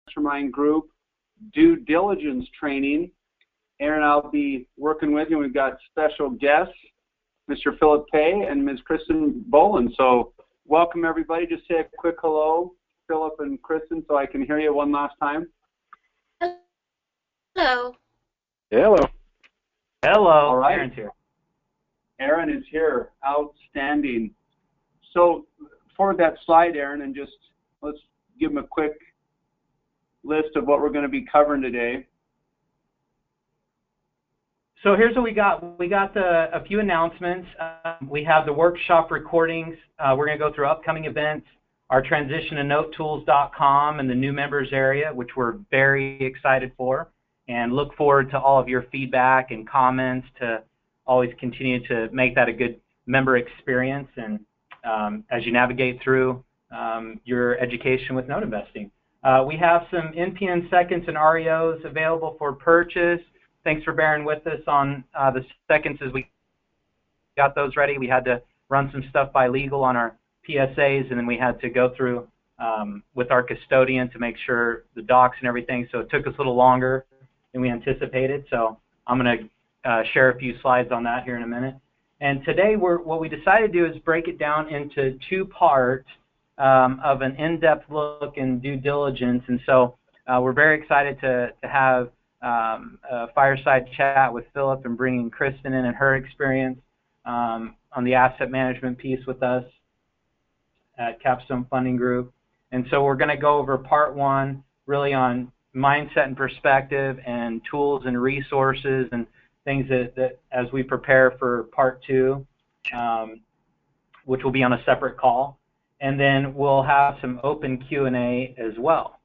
Mastermind Group due diligence training. Aaron, I'll be working with you. We've got special guests, Mr. Philip Pay and Ms. Kristen Boland. So welcome, everybody. Just say a quick hello, Philip and Kristen, so I can hear you one last time. Hello. Hello. Hello. All right. Aaron's here. Aaron is here. Outstanding. So forward that slide, Aaron, and just let's give them a quick list of what we're going to be covering today. So here's what we got. We got a few announcements. We have the workshop recordings. We're going to go through upcoming events, our transition to notetools.com and the new members area, which we're very excited for, and look forward to all of your feedback and comments to always continue to make that a good member experience and as you navigate through your education with note investing. We have some NPN seconds and REOs available for purchase. Thanks for bearing with us on the seconds as we got those ready. We had to run some stuff by legal on our PSAs, and then we had to go through with our custodian to make sure the docs and everything. So it took us a little longer than we anticipated. So I'm going to share a few slides on that here in a minute. And today what we decided to do is break it down into two parts of an in-depth look in due diligence. And so we're very excited to have a fireside chat with Philip and bringing Kristen in and her experience on the asset management piece with us at Capstone Funding Group. And so we're going to go over part one really on mindset and perspective and tools and resources and things that as we prepare for part two, which will be on a separate call. And then we'll have some open Q&A as well.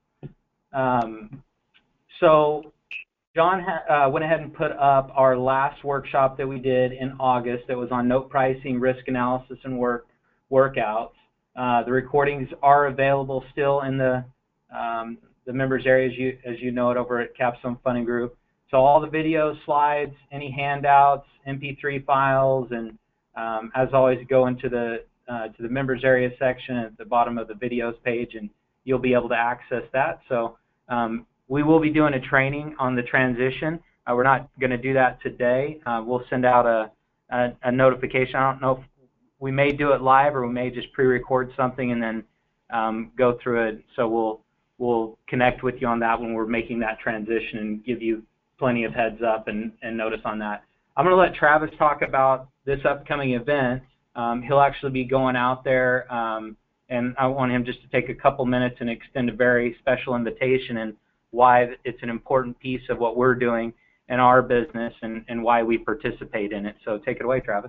So John went ahead and put up our last workshop that we did in August that was on note pricing, risk analysis, and workouts. The recordings are available still in the members area as you know it over at Capstone Funding Group. So all the videos, slides, any handouts, MP3 files, and as always, go into the to the members area section at the bottom of the videos page, and you'll be able to access that. So we will be doing a training on the transition. We're not going to do that today. We'll send out a notification. I don't know if we may do it live or we may just pre-record something and then go through it. So we'll connect with you on that when we're making that transition and give you plenty of heads up and notice on that. I'm going to let Travis talk about this upcoming event. He'll actually be going out there, and I want him just to take a couple minutes and extend a very special invitation and why it's an important piece of what we're doing in our business and why we participate in it. So take it away, Travis.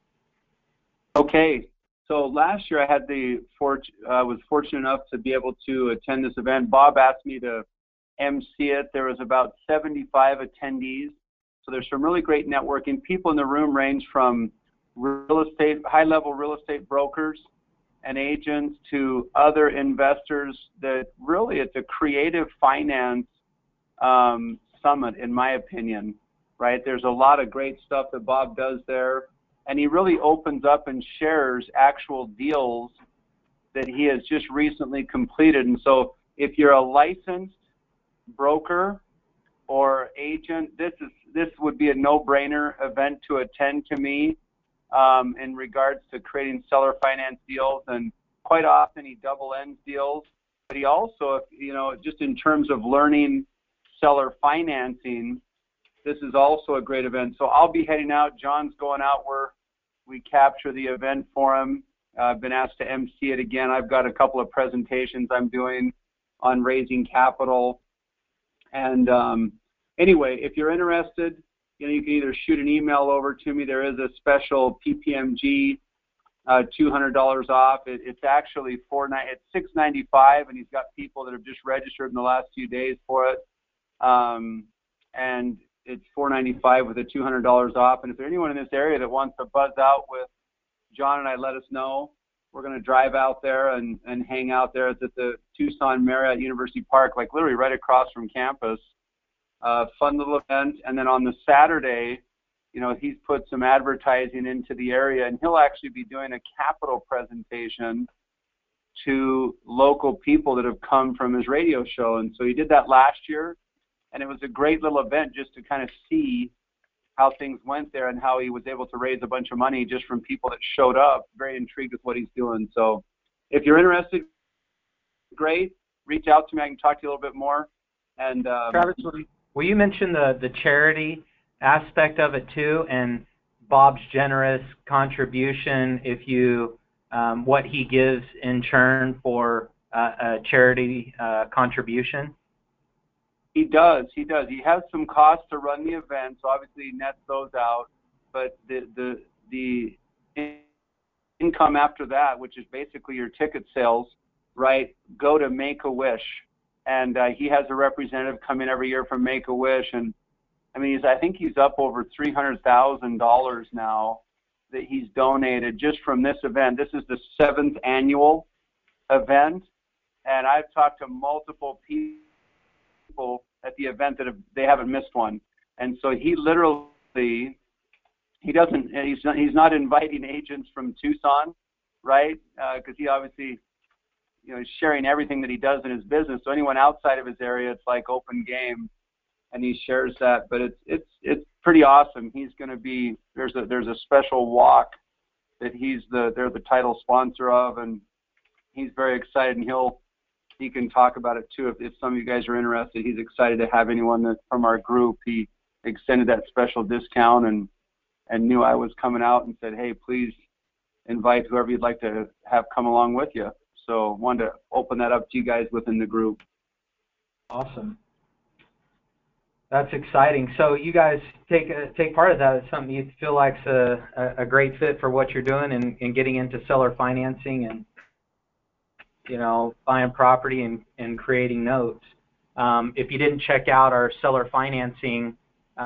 Okay. So last year I had was fortunate enough to be able to attend this event. Bob asked me to MC it. There was about 75 attendees. So there's some really great networking. People in the room range from real estate, high-level real estate brokers and agents to other investors. That really it's a creative finance summit, in my opinion, right? There's a lot of great stuff that Bob does there, and he really opens up and shares actual deals that he has just recently completed. And so if you're a licensed broker or agent, this would be a no-brainer event to attend to me in regards to creating seller finance deals, and quite often he double ends deals. But he also, just in terms of learning seller financing, this is also a great event. So I'll be heading out. John's going out where we capture the event for him. I've been asked to MC it again. I've got a couple of presentations I'm doing on raising capital. And anyway, if you're interested, you can either shoot an email over to me. There is a special PPMG, $200 off. It's actually it's $695, and he's got people that have just registered in the last few days for it. And it's $495 with a $200 off. And if there's anyone in this area that wants to buzz out with John and I, let us know. We're going to drive out there and hang out there. It's at the Tucson Marriott University Park, like literally right across from campus. Fun little event. And then on the Saturday, he's put some advertising into the area, and he'll actually be doing a capital presentation to local people that have come from his radio show. And so he did that last year, and it was a great little event just to kind of see how things went there and how he was able to raise a bunch of money just from people that showed up. Very intrigued with what he's doing. So if you're interested, great. Reach out to me. I can talk to you a little bit more. And Travis, will you mention the charity aspect of it too, and Bob's generous contribution, if you what he gives in turn for a charity contribution? He does. He has some costs to run the event, so obviously he nets those out. But the income after that, which is basically your ticket sales, right, go to Make-A-Wish. And he has a representative come in every year from Make-A-Wish, and I mean, I think he's up over $300,000 now that he's donated just from this event. This is the 7th annual event, and I've talked to multiple people at the event that they haven't missed one. And so he literally, he's not inviting agents from Tucson, right? Because he obviously, is sharing everything that he does in his business. So anyone outside of his area, it's like open game, and he shares that. But it's pretty awesome. He's going to be there's a special walk that they're the title sponsor of, and he's very excited, and he can talk about it too if some of you guys are interested. He's excited to have anyone from our group. He extended that special discount and knew I was coming out and said, hey, please invite whoever you'd like to have come along with you. So wanted to open that up to you guys within the group. Awesome. That's exciting. So you guys take part of that. It's something you feel like's a great fit for what you're doing and getting into seller financing and buying property and creating notes. If you didn't check out our seller financing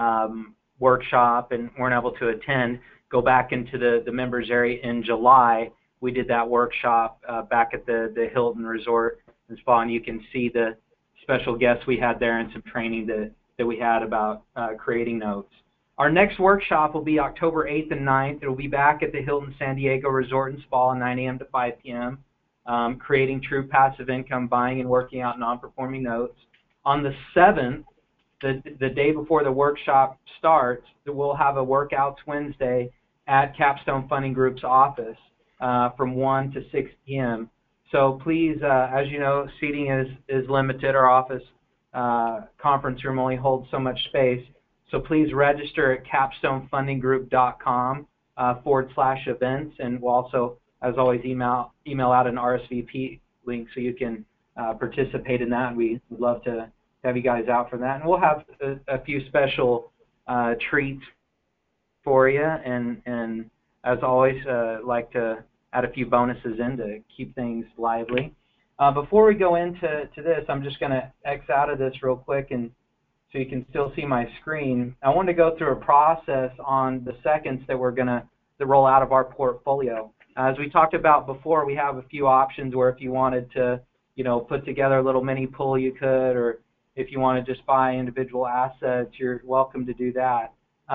workshop and weren't able to attend, go back into the members area in July. We did that workshop back at the Hilton Resort and Spa, and you can see the special guests we had there and some training that we had about creating notes. Our next workshop will be October 8th and 9th. It will be back at the Hilton San Diego Resort and Spa, 9 a.m. to 5 p.m., creating true passive income, buying and working out non-performing notes. On the 7th, the day before the workshop starts, we'll have a Workouts Wednesday at Capstone Funding Group's office from 1 to 6 p.m. So please, as you know, seating is limited. Our office conference room only holds so much space. So please register at capstonefundinggroup.com /events, and we'll also, as always, email out an RSVP link so you can participate in that. We'd love to have you guys out for that. And we'll have a few special treats for you, and as always, like to add a few bonuses in to keep things lively. Before we go into this, I'm just going to X out of this real quick, and so you can still see my screen. I want to go through a process on the seconds that we're going to roll out of our portfolio. As we talked about before, we have a few options where if you wanted to, put together a little mini pool, you could, or if you want to just buy individual assets, you're welcome to do that.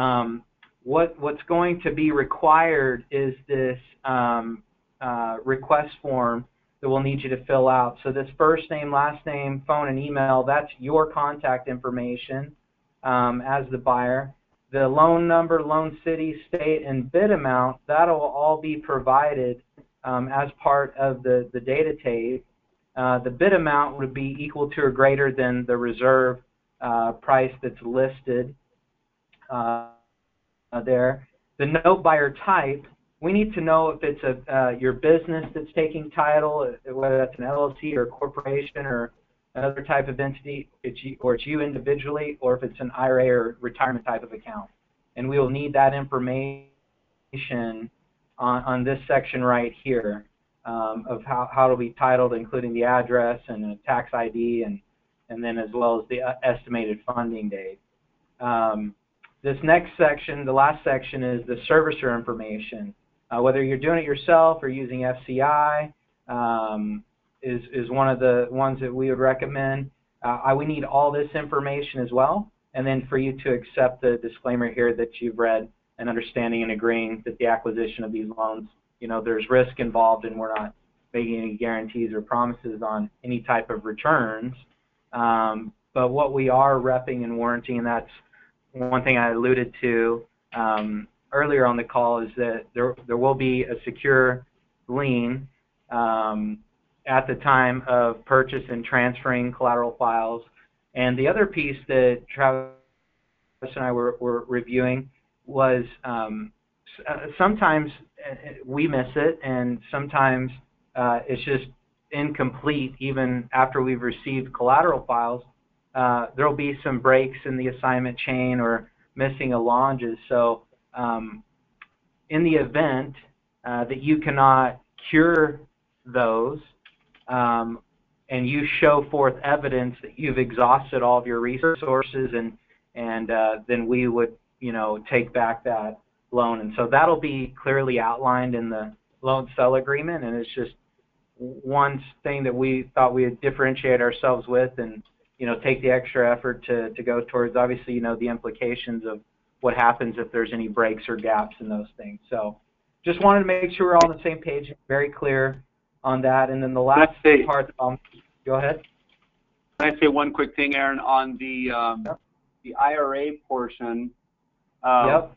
What's going to be required is this request form that we'll need you to fill out. So this first name, last name, phone, and email, that's your contact information as the buyer. The loan number, loan city, state, and bid amount, that'll all be provided as part of the data tape. The bid amount would be equal to or greater than the reserve price that's listed there. The note buyer type, we need to know if it's your business that's taking title, whether that's an LLC or a corporation or another type of entity, it's you individually, or if it's an IRA or retirement type of account. And we will need that information on this section right here of how it'll be titled, including the address and a tax ID, and then as well as the estimated funding date. This next section, the last section, is the servicer information. Whether you're doing it yourself or using FCI is one of the ones that we would recommend. We need all this information as well, and then for you to accept the disclaimer here that you've read and understanding and agreeing that the acquisition of these loans, there's risk involved and we're not making any guarantees or promises on any type of returns. But what we are repping and warranting, and that's one thing I alluded to earlier on the call, is that there will be a secure lien at the time of purchase and transferring collateral files. And the other piece that Travis and I were reviewing was sometimes we miss it, and sometimes it's just incomplete even after we've received collateral files. There will be some breaks in the assignment chain or missing allonges. So in the event that you cannot cure those, and you show forth evidence that you've exhausted all of your resources, and then we would, take back that loan. And so that'll be clearly outlined in the loan sell agreement, and it's just one thing that we thought we would differentiate ourselves with, and take the extra effort to go towards, obviously, the implications of what happens if there's any breaks or gaps in those things. So just wanted to make sure we're all on the same page, very clear on that. And then the last part, go ahead. Can I say one quick thing, Aaron, on the IRA portion? Yep.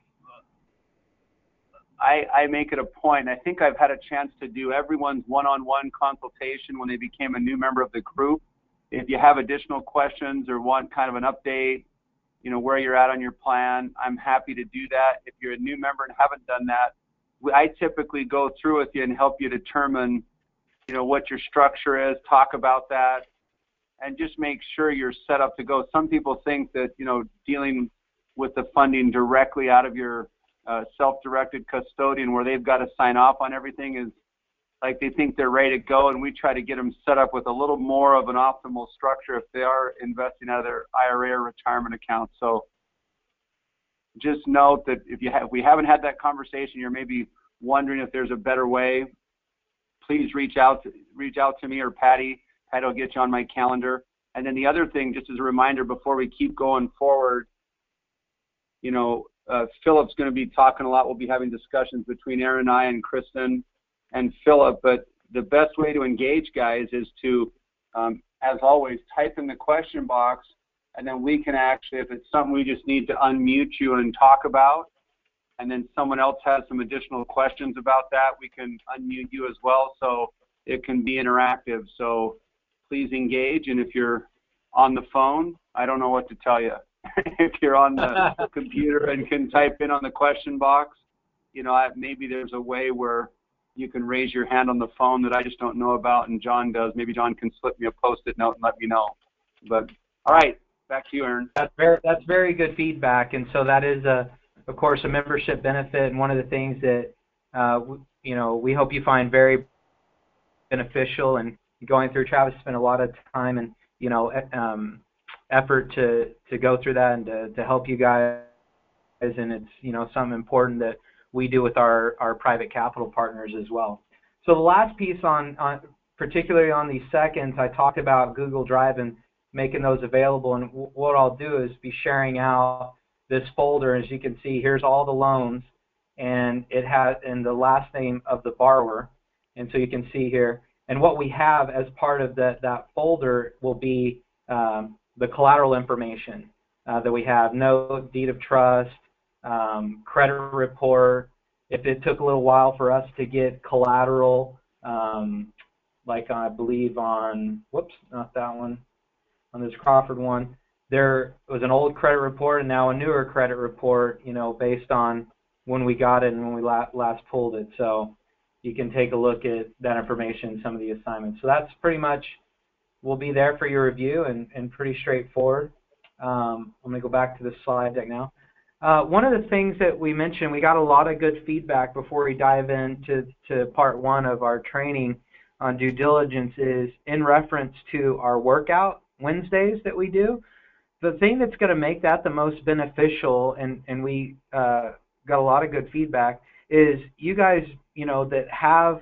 I make it a point. I think I've had a chance to do everyone's one-on-one consultation when they became a new member of the group. If you have additional questions or want kind of an update, where you're at on your plan, I'm happy to do that. If you're a new member and haven't done that, I typically go through with you and help you determine, what your structure is, talk about that, and just make sure you're set up to go. Some people think that, dealing with the funding directly out of your self-directed custodian, where they've got to sign off on everything, is like they think they're ready to go, and we try to get them set up with a little more of an optimal structure if they are investing out of their IRA or retirement account. So just note that if we haven't had that conversation, you're maybe wondering if there's a better way, please reach out to me or Patty. Patty will get you on my calendar. And then the other thing, just as a reminder before we keep going forward, Philip's going to be talking a lot. We'll be having discussions between Aaron and I and Kristen and Philip, but the best way to engage, guys, is to, as always, type in the question box, and then we can actually, if it's something we just need to unmute you and talk about, and then someone else has some additional questions about that, we can unmute you as well, so it can be interactive. So please engage, and if you're on the phone, I don't know what to tell you. If you're on the computer and can type in on the question box, maybe there's a way where you can raise your hand on the phone that I just don't know about, and John does. Maybe John can slip me a Post-it note and let me know. But all right, back to you, Aaron. That's very good feedback, and so that is of course, a membership benefit, and one of the things that we hope you find very beneficial. And going through, Travis spent a lot of time and effort to go through that and to help you guys, and it's something important that we do with our private capital partners as well. So the last piece on particularly on these seconds, I talked about Google Drive and making those available, and what I'll do is be sharing out this folder. As you can see, here's all the loans, and it has the last name of the borrower, and so you can see here. And what we have as part of that folder will be the collateral information that we have: note, deed of trust, credit report. If it took a little while for us to get collateral, like I believe on, not that one, on this Crawford one, there was an old credit report and now a newer credit report, based on when we got it and when we last pulled it. So you can take a look at that information in some of the assignments. So that's pretty much will be there for your review, and pretty straightforward. I'm going to go back to the slide deck now. One of the things that we mentioned, we got a lot of good feedback before we dive into part one of our training on due diligence, is in reference to our workout Wednesdays that we do. The thing that's going to make that the most beneficial, and we got a lot of good feedback, is you guys, that have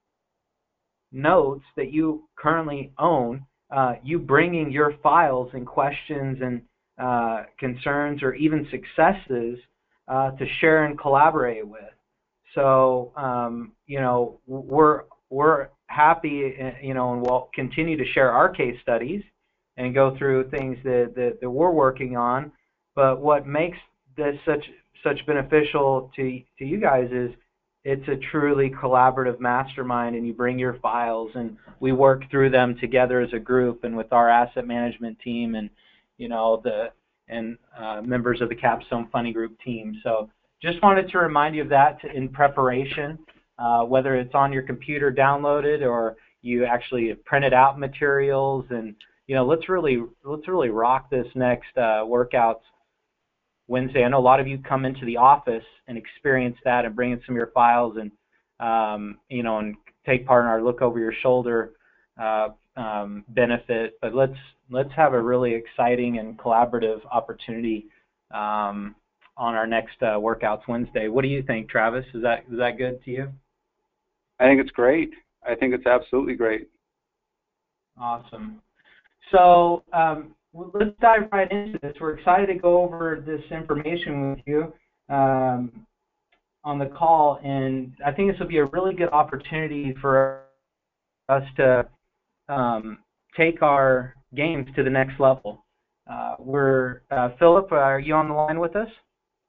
notes that you currently own, you bringing your files and questions and concerns or even successes to share and collaborate with. So, we're happy, and we'll continue to share our case studies and go through things that we're working on. But what makes this such beneficial to you guys is it's a truly collaborative mastermind, and you bring your files and we work through them together as a group and with our asset management team and members of the Capstone Funding Group team. So just wanted to remind you of that in preparation, whether it's on your computer downloaded or you actually printed out materials. And let's really rock this next workouts Wednesday. I know a lot of you come into the office and experience that and bring in some of your files and and take part in our look over your shoulder benefit. But let's have a really exciting and collaborative opportunity on our next workouts Wednesday. What do you think, Travis? Is that good to you? I think it's great. I think it's absolutely great. Awesome. So let's dive right into this. We're excited to go over this information with you on the call, and I think this will be a really good opportunity for us to take our games to the next level. Philip, are you on the line with us?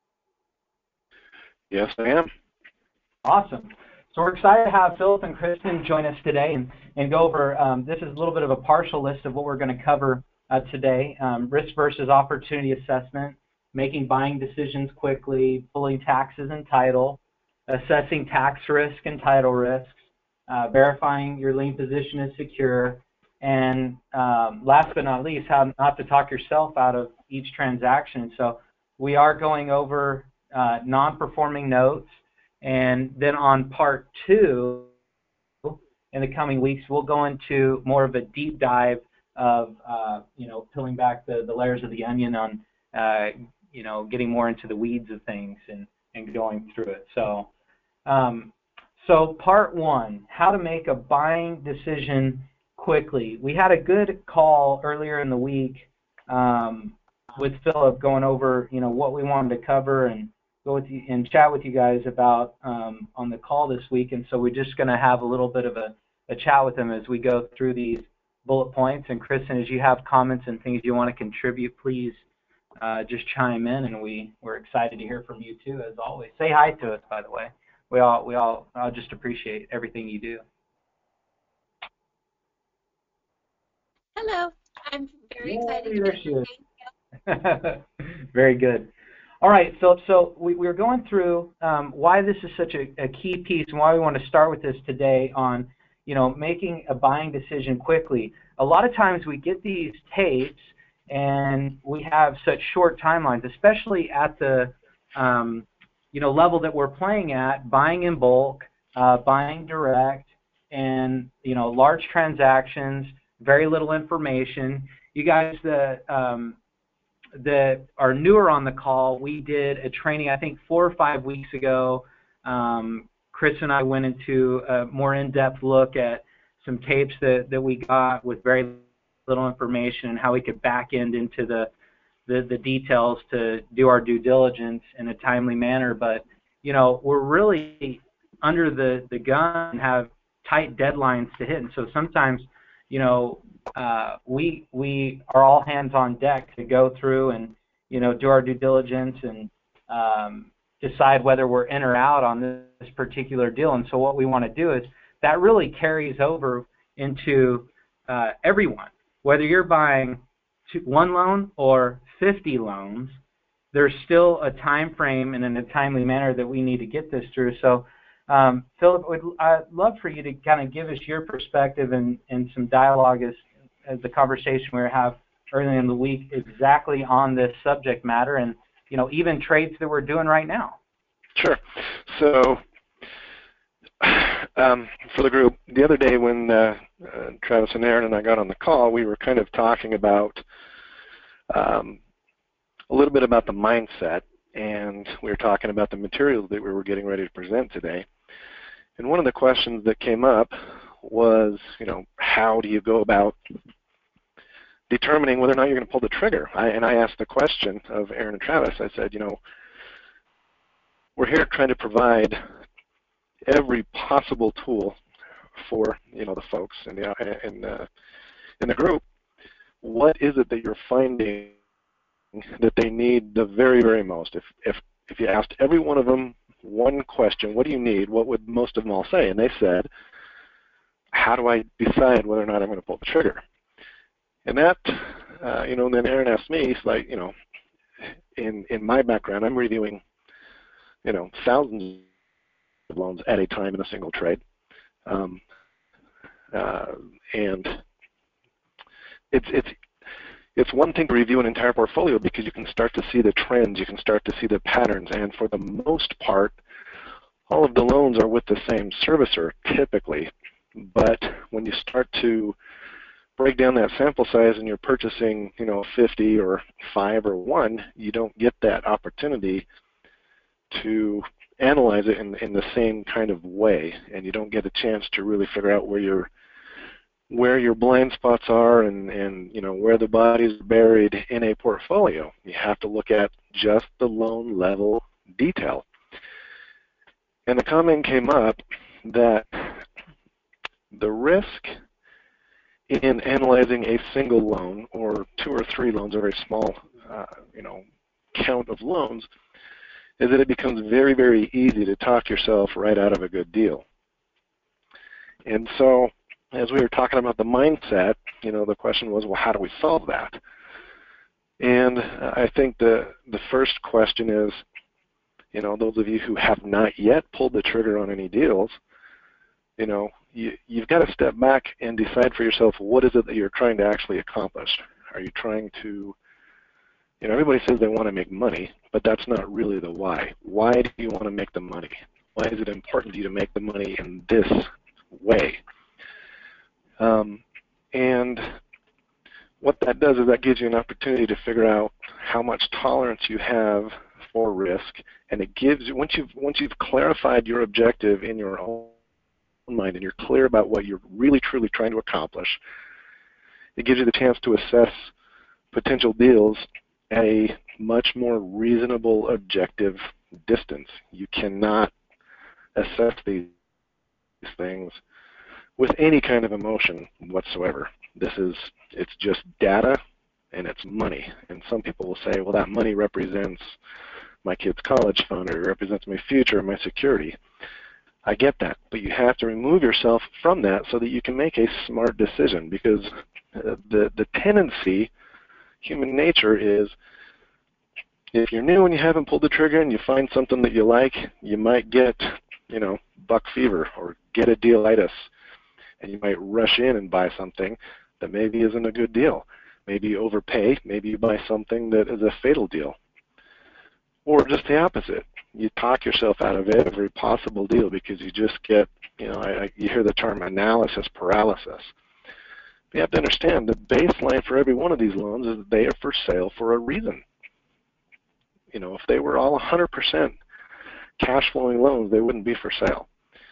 Yes, I am. Awesome. So we're excited to have Philip and Kristen join us today and go over, this is a little bit of a partial list of what we're going to cover today. Risk versus opportunity assessment, making buying decisions quickly, pulling taxes and title, assessing tax risk and title risks, verifying your lien position is secure, and last but not least, how not to talk yourself out of each transaction. So we are going over non-performing notes, and then on part 2, in the coming weeks, we'll go into more of a deep dive of peeling back the layers of the onion on getting more into the weeds of things and going through it. So so part 1, how to make a buying decision quickly. We had a good call earlier in the week with Philip going over what we wanted to cover and go with you and chat with you guys about on the call this week. And so we're just going to have a little bit of a chat with him as we go through these bullet points. And Kristen, as you have comments and things you want to contribute, please just chime in, and we're excited to hear from you too, as always. Say hi to us, by the way. We all just appreciate everything you do. Hello, I'm very excited. There she is. Very good. All right, Philip, so we're going through why this is such a key piece and why we want to start with this today on, making a buying decision quickly. A lot of times we get these tapes and we have such short timelines, especially at the, level that we're playing at, buying in bulk, buying direct, and, large transactions, very little information. You guys that are newer on the call, we did a training, I think 4 or 5 weeks ago. Chris and I went into a more in-depth look at some tapes that we got with very little information and how we could back end into the details to do our due diligence in a timely manner. But, we're really under the gun and have tight deadlines to hit. And so sometimes, we are all hands on deck to go through and, do our due diligence and decide whether we're in or out on this particular deal. And so what we want to do is that really carries over into everyone. Whether you're buying 1 loan or 50 loans, there's still a time frame and in a timely manner that we need to get this through. So, Philip, I'd love for you to kind of give us your perspective and some dialogue as the conversation we have early in the week exactly on this subject matter and, even trades that we're doing right now. Sure. So for the group, the other day when Travis and Aaron and I got on the call, we were kind of talking about a little bit about the mindset, and we were talking about the materials that we were getting ready to present today. And one of the questions that came up was, how do you go about determining whether or not you're going to pull the trigger? I asked the question of Aaron and Travis. I said, we're here trying to provide every possible tool for the folks in the group. What is it that you're finding that they need the very, very most? If you asked every one of them one question, what do you need? What would most of them all say? And they said, how do I decide whether or not I'm going to pull the trigger? And that, then Aaron asked me, he's like, in my background, I'm reviewing, thousands of loans at a time in a single trade. And it's one thing to review an entire portfolio because you can start to see the trends, you can start to see the patterns, and for the most part, all of the loans are with the same servicer typically. But when you start to break down that sample size and you're purchasing, 50 or 5 or 1, you don't get that opportunity to analyze it in the same kind of way, and you don't get a chance to really figure out where your blind spots are and where the body's buried in a portfolio. You have to look at just the loan level detail. And the comment came up that the risk in analyzing a single loan or 2 or 3 loans, a very small count of loans, is that it becomes very, very easy to talk yourself right out of a good deal. And so as we were talking about the mindset, the question was, well, how do we solve that? And I think the first question is, those of you who have not yet pulled the trigger on any deals, you've got to step back and decide for yourself, what is it that you're trying to actually accomplish? Are you trying to, everybody says they want to make money, but that's not really the why. Why do you want to make the money? Why is it important to you to make the money in this way? And what that does is that gives you an opportunity to figure out how much tolerance you have for risk, and it gives you, once you've clarified your objective in your own mind and you're clear about what you're really truly trying to accomplish, it gives you the chance to assess potential deals at a much more reasonable objective distance. You cannot assess these things with any kind of emotion whatsoever. It's just data and it's money. And some people will say, well, that money represents my kid's college fund, or it represents my future, my security. I get that, but you have to remove yourself from that so that you can make a smart decision, because the tendency, human nature is, if you're new and you haven't pulled the trigger and you find something that you like, you might get, buck fever or get a dealitis, and you might rush in and buy something that maybe isn't a good deal. Maybe you overpay, maybe you buy something that is a fatal deal. Or just the opposite. You talk yourself out of every possible deal because you just get, you hear the term analysis paralysis. You have to understand the baseline for every one of these loans is that they are for sale for a reason. If they were all 100% cash flowing loans, they wouldn't be for sale.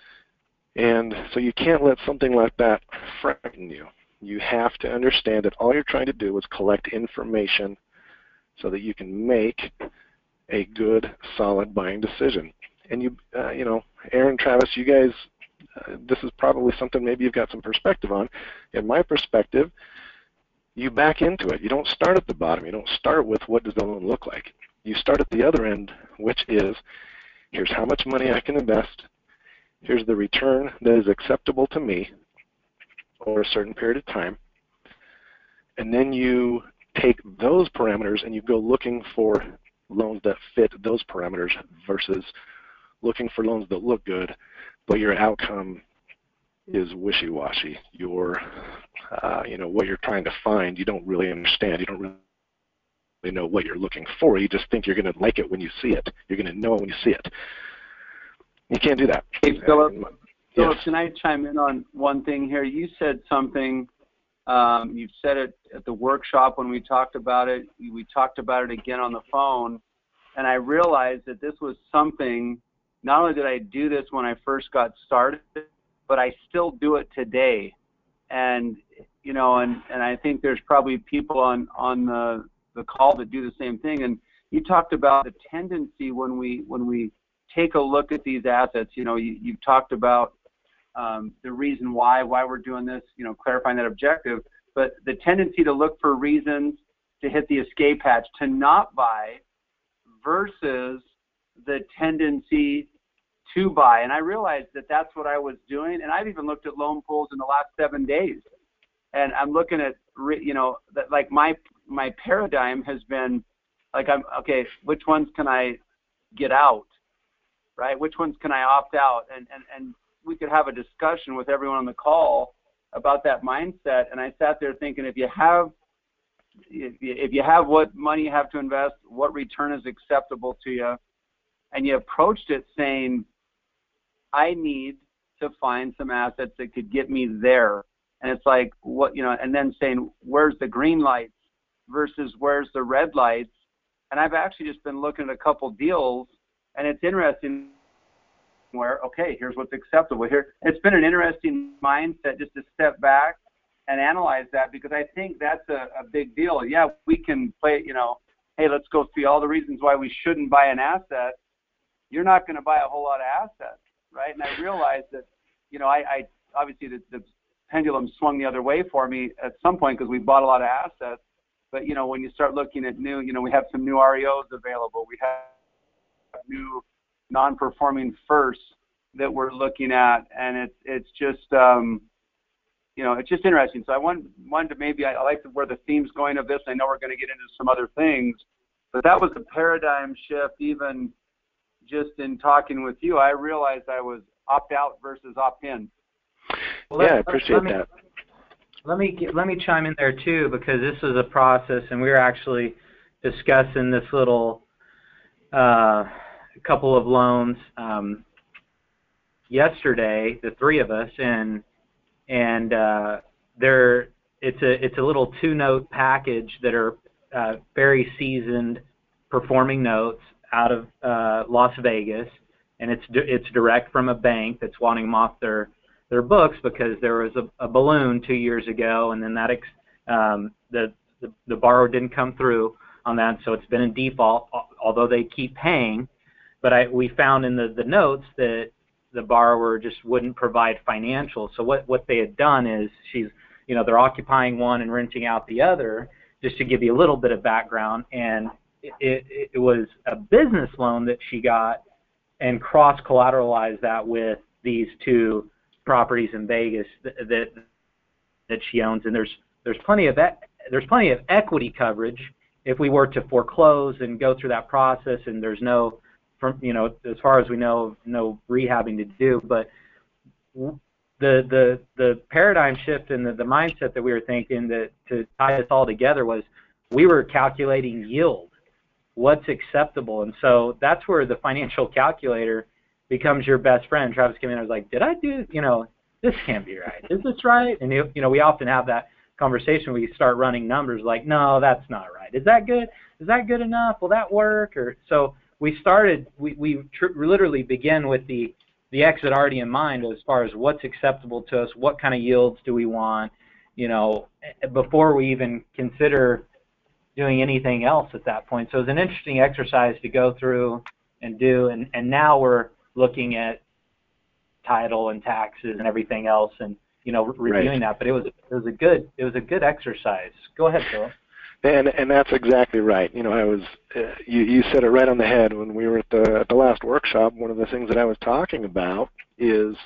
And so you can't let something like that frighten you. You have to understand that all you're trying to do is collect information so that you can make a good, solid buying decision. And Aaron, Travis, you guys, this is probably something maybe you've got some perspective on. In my perspective, you back into it. You don't start at the bottom. You don't start with what does the loan look like. You start at the other end, which is, here's how much money I can invest. Here's the return that is acceptable to me over a certain period of time. And then you take those parameters and you go looking for loans that fit those parameters versus looking for loans that look good, but your outcome is wishy-washy. Your, what you're trying to find, you don't really understand. You don't really know what you're looking for. You just think you're going to like it when you see it. You're going to know it when you see it. You can't do that. Hey, Philip, yes. Can I chime in on one thing here? You said something, you've said it at the workshop when we talked about it. We talked about it again on the phone, and I realized that this was something, not only did I do this when I first got started, but I still do it today. And, and I think there's probably people on the call that do the same thing. And you talked about the tendency when we take a look at these assets. You've talked about the reason why we're doing this, clarifying that objective. But the tendency to look for reasons to hit the escape hatch, to not buy, versus the tendency to buy. And I realized that that's what I was doing. And I've even looked at loan pools in the last 7 days. And I'm looking at, that like my paradigm has been like, okay, which ones can I get out, right? Which ones can I opt out? And we could have a discussion with everyone on the call about that mindset. And I sat there thinking, if you have what money you have to invest, what return is acceptable to you, and you approached it saying, I need to find some assets that could get me there. And it's like, and then saying, where's the green lights versus where's the red lights? And I've actually just been looking at a couple deals, and it's interesting where, okay, here's what's acceptable here. It's been an interesting mindset just to step back and analyze that, because I think that's a big deal. Yeah, we can play, hey, let's go see all the reasons why we shouldn't buy an asset. You're not going to buy a whole lot of assets, right? And I realized that, I obviously the pendulum swung the other way for me at some point because we bought a lot of assets. But, when you start looking at new, we have some new REOs available. We have new non-performing firsts that we're looking at, and it's just it's just interesting. So I wanted to maybe, I like where the theme's going of this. I know we're going to get into some other things, but that was a paradigm shift. Even just in talking with you, I realized I was opt out versus opt in. Well, yeah, I appreciate that. Let me chime in there too, because this is a process, and we were actually discussing this little couple of loans yesterday, the three of us, and it's a little 2-note package that are very seasoned performing notes out of Las Vegas, and it's direct from a bank that's wanting them off their books because there was a balloon 2 years ago, and then that the borrower didn't come through on that, so it's been in default, although they keep paying. But we found in the notes that the borrower just wouldn't provide financials. So what they had done is they're occupying one and renting out the other, just to give you a little bit of background. And it was a business loan that she got and cross-collateralized that with these two properties in Vegas that she owns. And there's plenty of equity coverage if we were to foreclose and go through that process, and there's no, as far as we know, no rehabbing to do. But the paradigm shift and the mindset that we were thinking that to tie this all together was we were calculating yield, what's acceptable. And so that's where the financial calculator becomes your best friend. Travis came in and was like, did I do, this can't be right. Is this right? And, we often have that conversation where we start running numbers like, no, that's not right. Is that good? Is that good enough? Will that work? Or so we started, we literally begin with the exit already in mind as far as what's acceptable to us, what kind of yields do we want, before we even consider doing anything else at that point. So it's an interesting exercise to go through and do, and now we're looking at title and taxes and everything else, and reviewing that. But it was a good exercise. Go ahead, Philip. And that's exactly right. I was you said it right on the head when we were at the last workshop. One of the things that I was talking about is,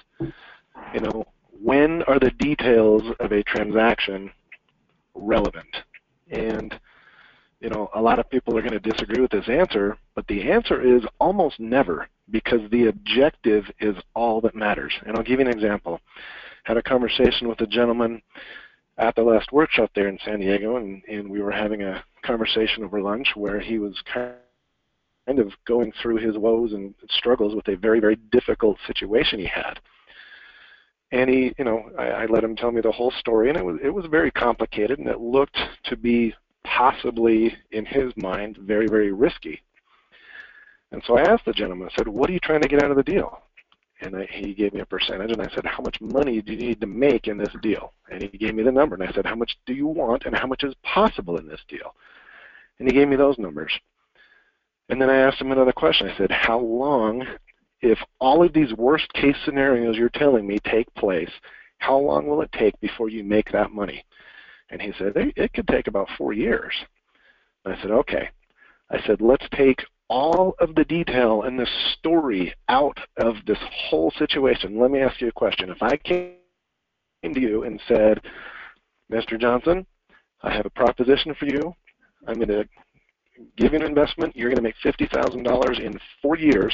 when are the details of a transaction relevant? And a lot of people are going to disagree with this answer, but the answer is almost never, because the objective is all that matters. And I'll give you an example. Had a conversation with a gentleman at the last workshop there in San Diego, and we were having a conversation over lunch where he was kind of going through his woes and struggles with a very, very difficult situation he had. And I let him tell me the whole story, and it was very complicated, and it looked to be possibly, in his mind, very, very risky. And so I asked the gentleman, I said, what are you trying to get out of the deal? And he gave me a percentage, and I said, how much money do you need to make in this deal? And he gave me the number, and I said, how much do you want, and how much is possible in this deal? And he gave me those numbers. And then I asked him another question. I said, how long if all of these worst case scenarios you're telling me take place, how long will it take before you make that money? And he said, it could take about 4 years. And I said, okay. I said, let's take all of the detail and the story out of this whole situation. Let me ask you a question. If I came to you and said, Mr. Johnson, I have a proposition for you. I'm going to give you an investment. You're going to make $50,000 in 4 years.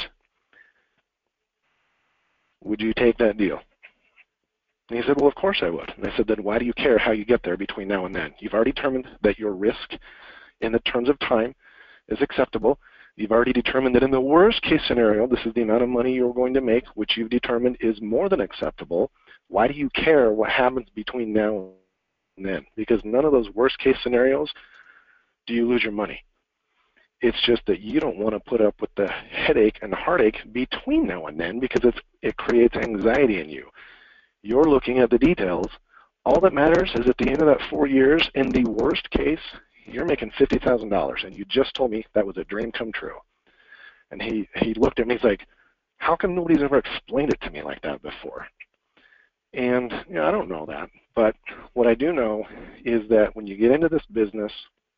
Would you take that deal? And he said, well, of course I would. And I said, then why do you care how you get there between now and then? You've already determined that your risk in the terms of time is acceptable. You've already determined that in the worst case scenario, this is the amount of money you're going to make, which you've determined is more than acceptable. Why do you care what happens between now and then? Because none of those worst case scenarios do you lose your money. It's just that you don't want to put up with the headache and the heartache between now and then because it creates anxiety in you. You're looking at the details. All that matters is at the end of that 4 years, in the worst case, you're making $50,000, and you just told me that was a dream come true. And he looked at me, he's like, how come nobody's ever explained it to me like that before? And I don't know that, but what I do know is that when you get into this business,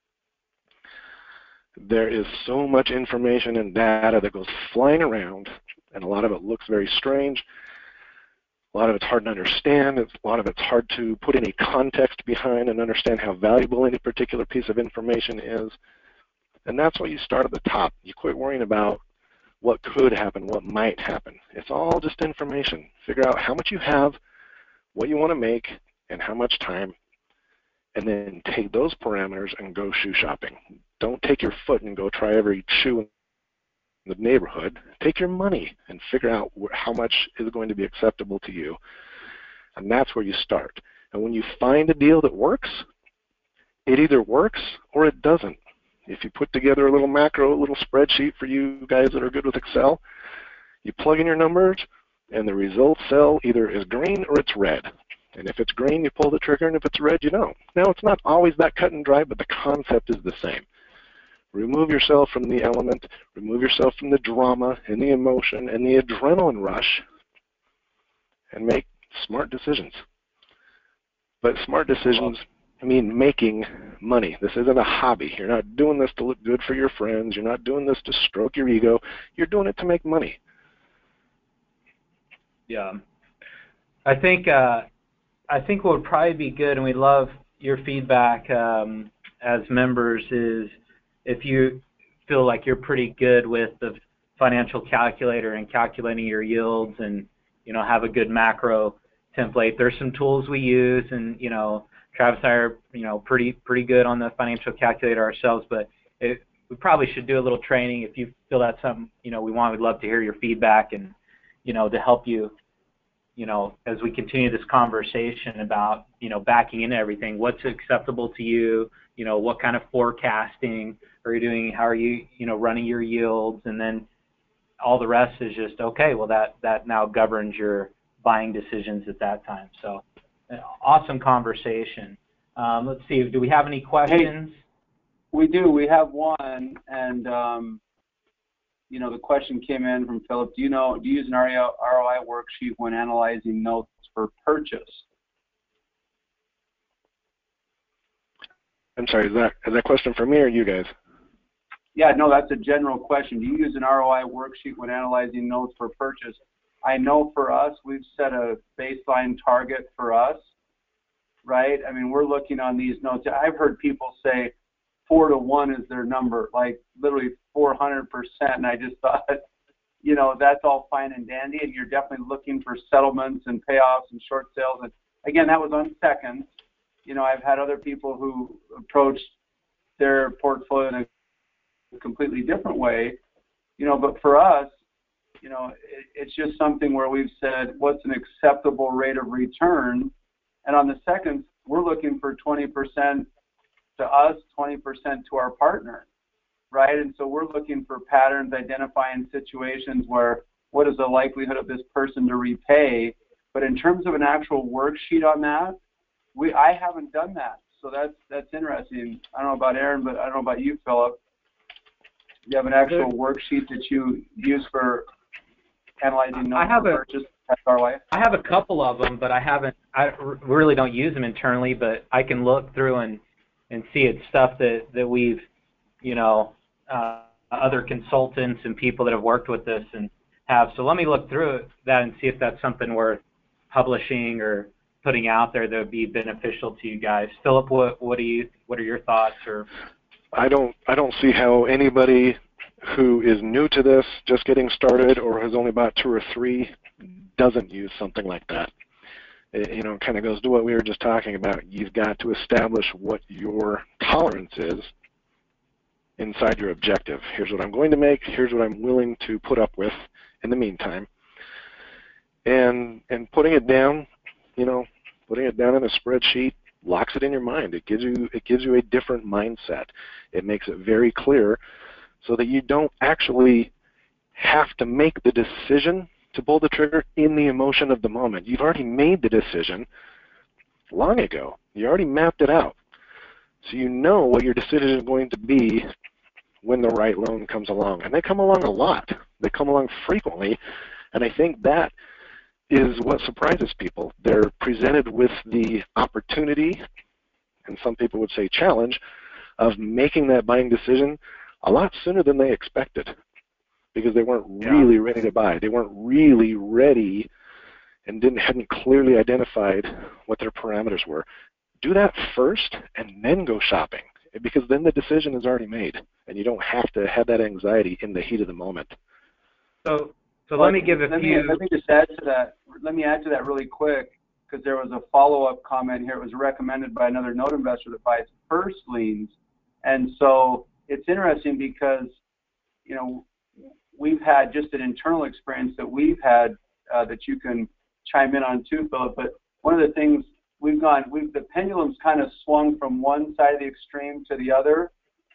there is so much information and data that goes flying around, and a lot of it looks very strange. A lot of it's hard to understand. A lot of it's hard to put any context behind and understand how valuable any particular piece of information is. And that's why you start at the top. You quit worrying about what could happen, what might happen. It's all just information. Figure out how much you have, what you want to make, and how much time, and then take those parameters and go shoe shopping. Don't take your foot and go try every shoe in the neighborhood. Take your money and figure out how much is going to be acceptable to you, and that's where you start. And when you find a deal that works, it either works or it doesn't. If you put together a little macro, a little spreadsheet for you guys that are good with Excel, you plug in your numbers and the result cell either is green or it's red. And if it's green, you pull the trigger, and if it's red, you don't. Now, it's not always that cut and dry, but the concept is the same. Remove yourself from the element, remove yourself from the drama and the emotion and the adrenaline rush, and make smart decisions. But smart decisions mean making money. This isn't a hobby. You're not doing this to look good for your friends. You're not doing this to stroke your ego. You're doing it to make money. Yeah. I think what would probably be good, and we'd love your feedback as members, is if you feel like you're pretty good with the financial calculator and calculating your yields and, have a good macro template. There's some tools we use, and, Travis and I are, pretty good on the financial calculator ourselves, but we probably should do a little training. If you feel that's something, we'd love to hear your feedback and, to help you, as we continue this conversation about, backing into everything, what's acceptable to you, what kind of forecasting are you doing, how are you, running your yields, and then all the rest is just, okay, well, that now governs your buying decisions at that time. So, awesome conversation. Let's see, do we have any questions? Hey, we do. We have one, and the question came in from Philip. Do you use an ROI worksheet when analyzing notes for purchase? I'm sorry, is that question for me or you guys? Yeah, no, that's a general question. Do you use an ROI worksheet when analyzing notes for purchase? I know for us, we've set a baseline target for us, right? I mean, we're looking on these notes. I've heard people say 4 to 1 is their number, like literally 400%. And I just thought, that's all fine and dandy, and you're definitely looking for settlements and payoffs and short sales. And again, that was on seconds. I've had other people who approached their portfolio in a completely different way, but for us, it's just something where we've said, what's an acceptable rate of return? And on the seconds, we're looking for 20% to us, 20% to our partner, right? And so we're looking for patterns, identifying situations where what is the likelihood of this person to repay. But in terms of an actual worksheet on that, I haven't done that. So that's interesting. I don't know about Aaron, but I don't know about you, Philip. You have an actual worksheet that you use for analyzing I notes have for purchase at our life? I have a couple of them, but I really don't use them internally, but I can look through and see it's stuff that we've, other consultants and people that have worked with this and have. So let me look through that and see if that's something worth publishing or putting out there that would be beneficial to you guys. Philip, what are your thoughts? Or I don't see how anybody who is new to this, just getting started, or has only bought 2 or 3, doesn't use something like that. It kind of goes to what we were just talking about. You've got to establish what your tolerance is inside your objective. Here's what I'm going to make. Here's what I'm willing to put up with in the meantime. And putting it down, putting it down in a spreadsheet locks it in your mind. It gives you a different mindset. It makes it very clear so that you don't actually have to make the decision to pull the trigger in the emotion of the moment. You've already made the decision long ago. You already mapped it out. So you know what your decision is going to be when the right loan comes along. And they come along a lot. They come along frequently. And I think that is what surprises people. They're presented with the opportunity, and some people would say challenge, of making that buying decision a lot sooner than they expected, because they weren't really ready to buy. They weren't really ready and hadn't clearly identified what their parameters were. Do that first and then go shopping, because then the decision is already made and you don't have to have that anxiety in the heat of the moment. So let me give a few. Let me just add to that. Let me add to that really quick, because there was a follow-up comment here. It was recommended by another note investor that buys first liens. And so it's interesting because, we've had just an internal experience that we've had that you can chime in on too, Philip. But one of the things the pendulum's kind of swung from one side of the extreme to the other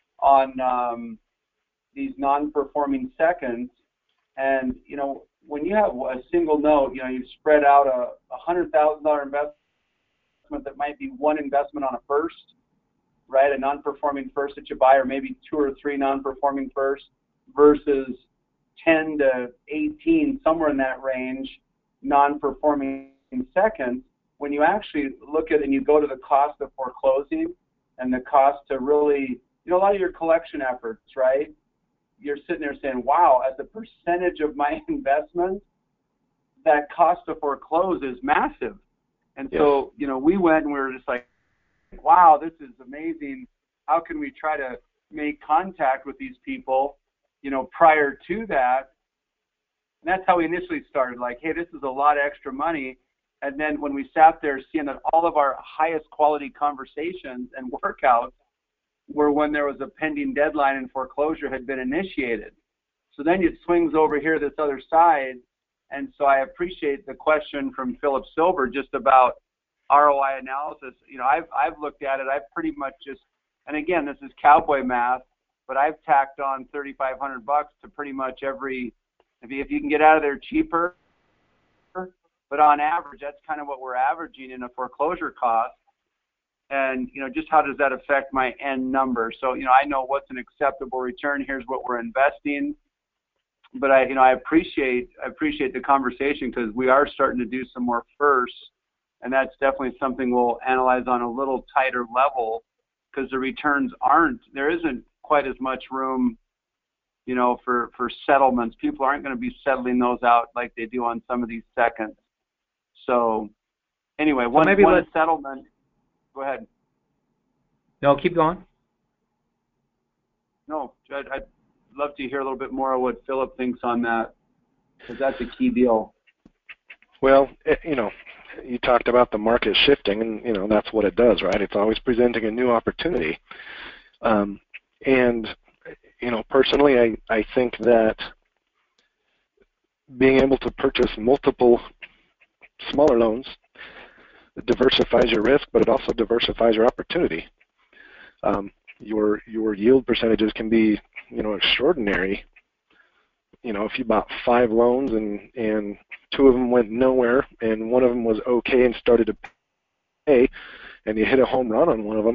on these non-performing seconds. And, when you have a single note, you've spread out a $100,000 investment that might be one investment on a first, right? A non-performing first that you buy, or maybe 2 or 3 non-performing firsts, versus 10 to 18, somewhere in that range, non-performing seconds. When you actually look at and you go to the cost of foreclosing and the cost to really, a lot of your collection efforts, right? You're sitting there saying, wow, as a percentage of my investment, that cost to foreclose is massive. And so, we went and we were just like, wow, this is amazing. How can we try to make contact with these people, prior to that? And that's how we initially started, like, hey, this is a lot of extra money. And then when we sat there seeing that all of our highest quality conversations and workouts were when there was a pending deadline and foreclosure had been initiated. So then it swings over here this other side. And so I appreciate the question from Philip Silver just about ROI analysis. I've looked at it. I've pretty much just, and again, this is cowboy math, but I've tacked on $3,500 to pretty much every, if you can get out of there cheaper, but on average, that's kind of what we're averaging in a foreclosure cost. And, just how does that affect my end number? So, I know what's an acceptable return. Here's what we're investing. But I appreciate the conversation, because we are starting to do some more firsts, and that's definitely something we'll analyze on a little tighter level, because the returns there isn't quite as much room, for settlements. People aren't going to be settling those out like they do on some of these seconds. So anyway, one settlement. Go ahead. No, keep going. No, I'd love to hear a little bit more of what Philip thinks on that, because that's a key deal. Well, you talked about the market shifting, and, that's what it does, right? It's always presenting a new opportunity. And, personally, I think that being able to purchase multiple smaller loans diversifies your risk, but it also diversifies your opportunity. Your yield percentages can be, extraordinary. If you bought 5 loans and 2 of them went nowhere and 1 of them was okay and started to pay, and you hit a home run on one of them,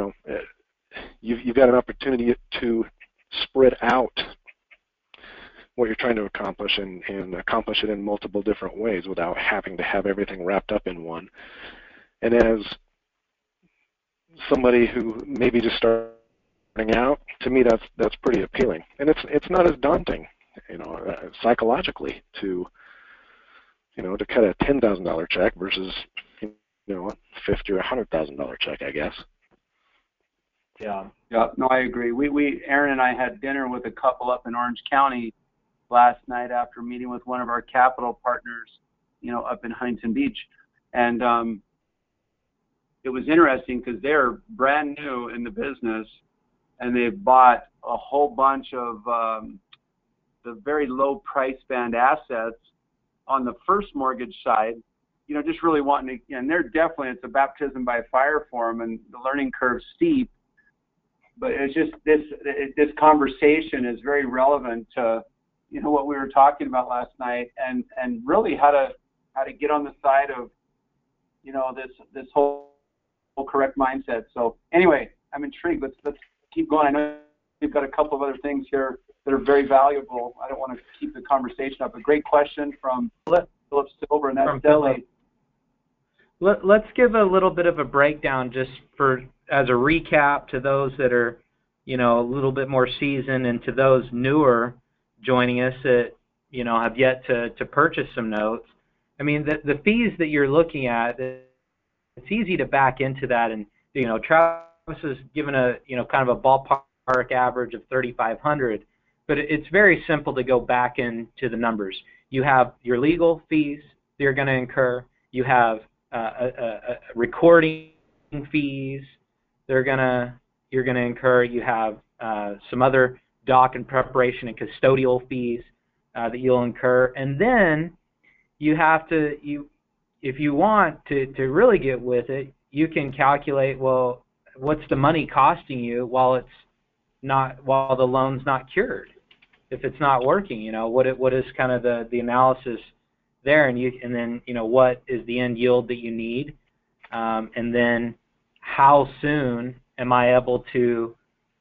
you've got an opportunity to spread out what you're trying to accomplish and accomplish it in multiple different ways without having to have everything wrapped up in one. And as somebody who maybe just starting out, to me that's pretty appealing. And it's not as daunting, psychologically to cut a $10,000 check versus a $50,000 or $100,000 check, I guess. Yeah. Yeah. No, I agree. Aaron and I had dinner with a couple up in Orange County last night after meeting with one of our capital partners, up in Huntington Beach, and it was interesting because they're brand new in the business, and they bought a whole bunch of the very low price band assets on the first mortgage side, just really wanting to, and they're definitely, it's a baptism by fire for them, and the learning curve's steep. But it's just this conversation is very relevant to, what we were talking about last night, and really how to get on the side of, this whole correct mindset. So anyway, I'm intrigued. Let's keep going. I know we've got a couple of other things here that are very valuable. I don't want to keep the conversation up. A great question from Philip Silver, and that's Delhi. Let's give a little bit of a breakdown just as a recap to those that are, a little bit more seasoned, and to those newer joining us that, have yet to purchase some notes. I mean, the fees that you're looking at, it's easy to back into that, and Travis has given a kind of a ballpark average of $3,500, but it's very simple to go back into the numbers. You have your legal fees that you're going to incur. You have recording fees you're going to incur. You have some other doc and preparation and custodial fees that you'll incur, and then you have to if you want to really get with it, you can calculate, well, what's the money costing you while the loan's not cured, if it's not working. What is kind of the analysis there, and then what is the end yield that you need, and then how soon am I able to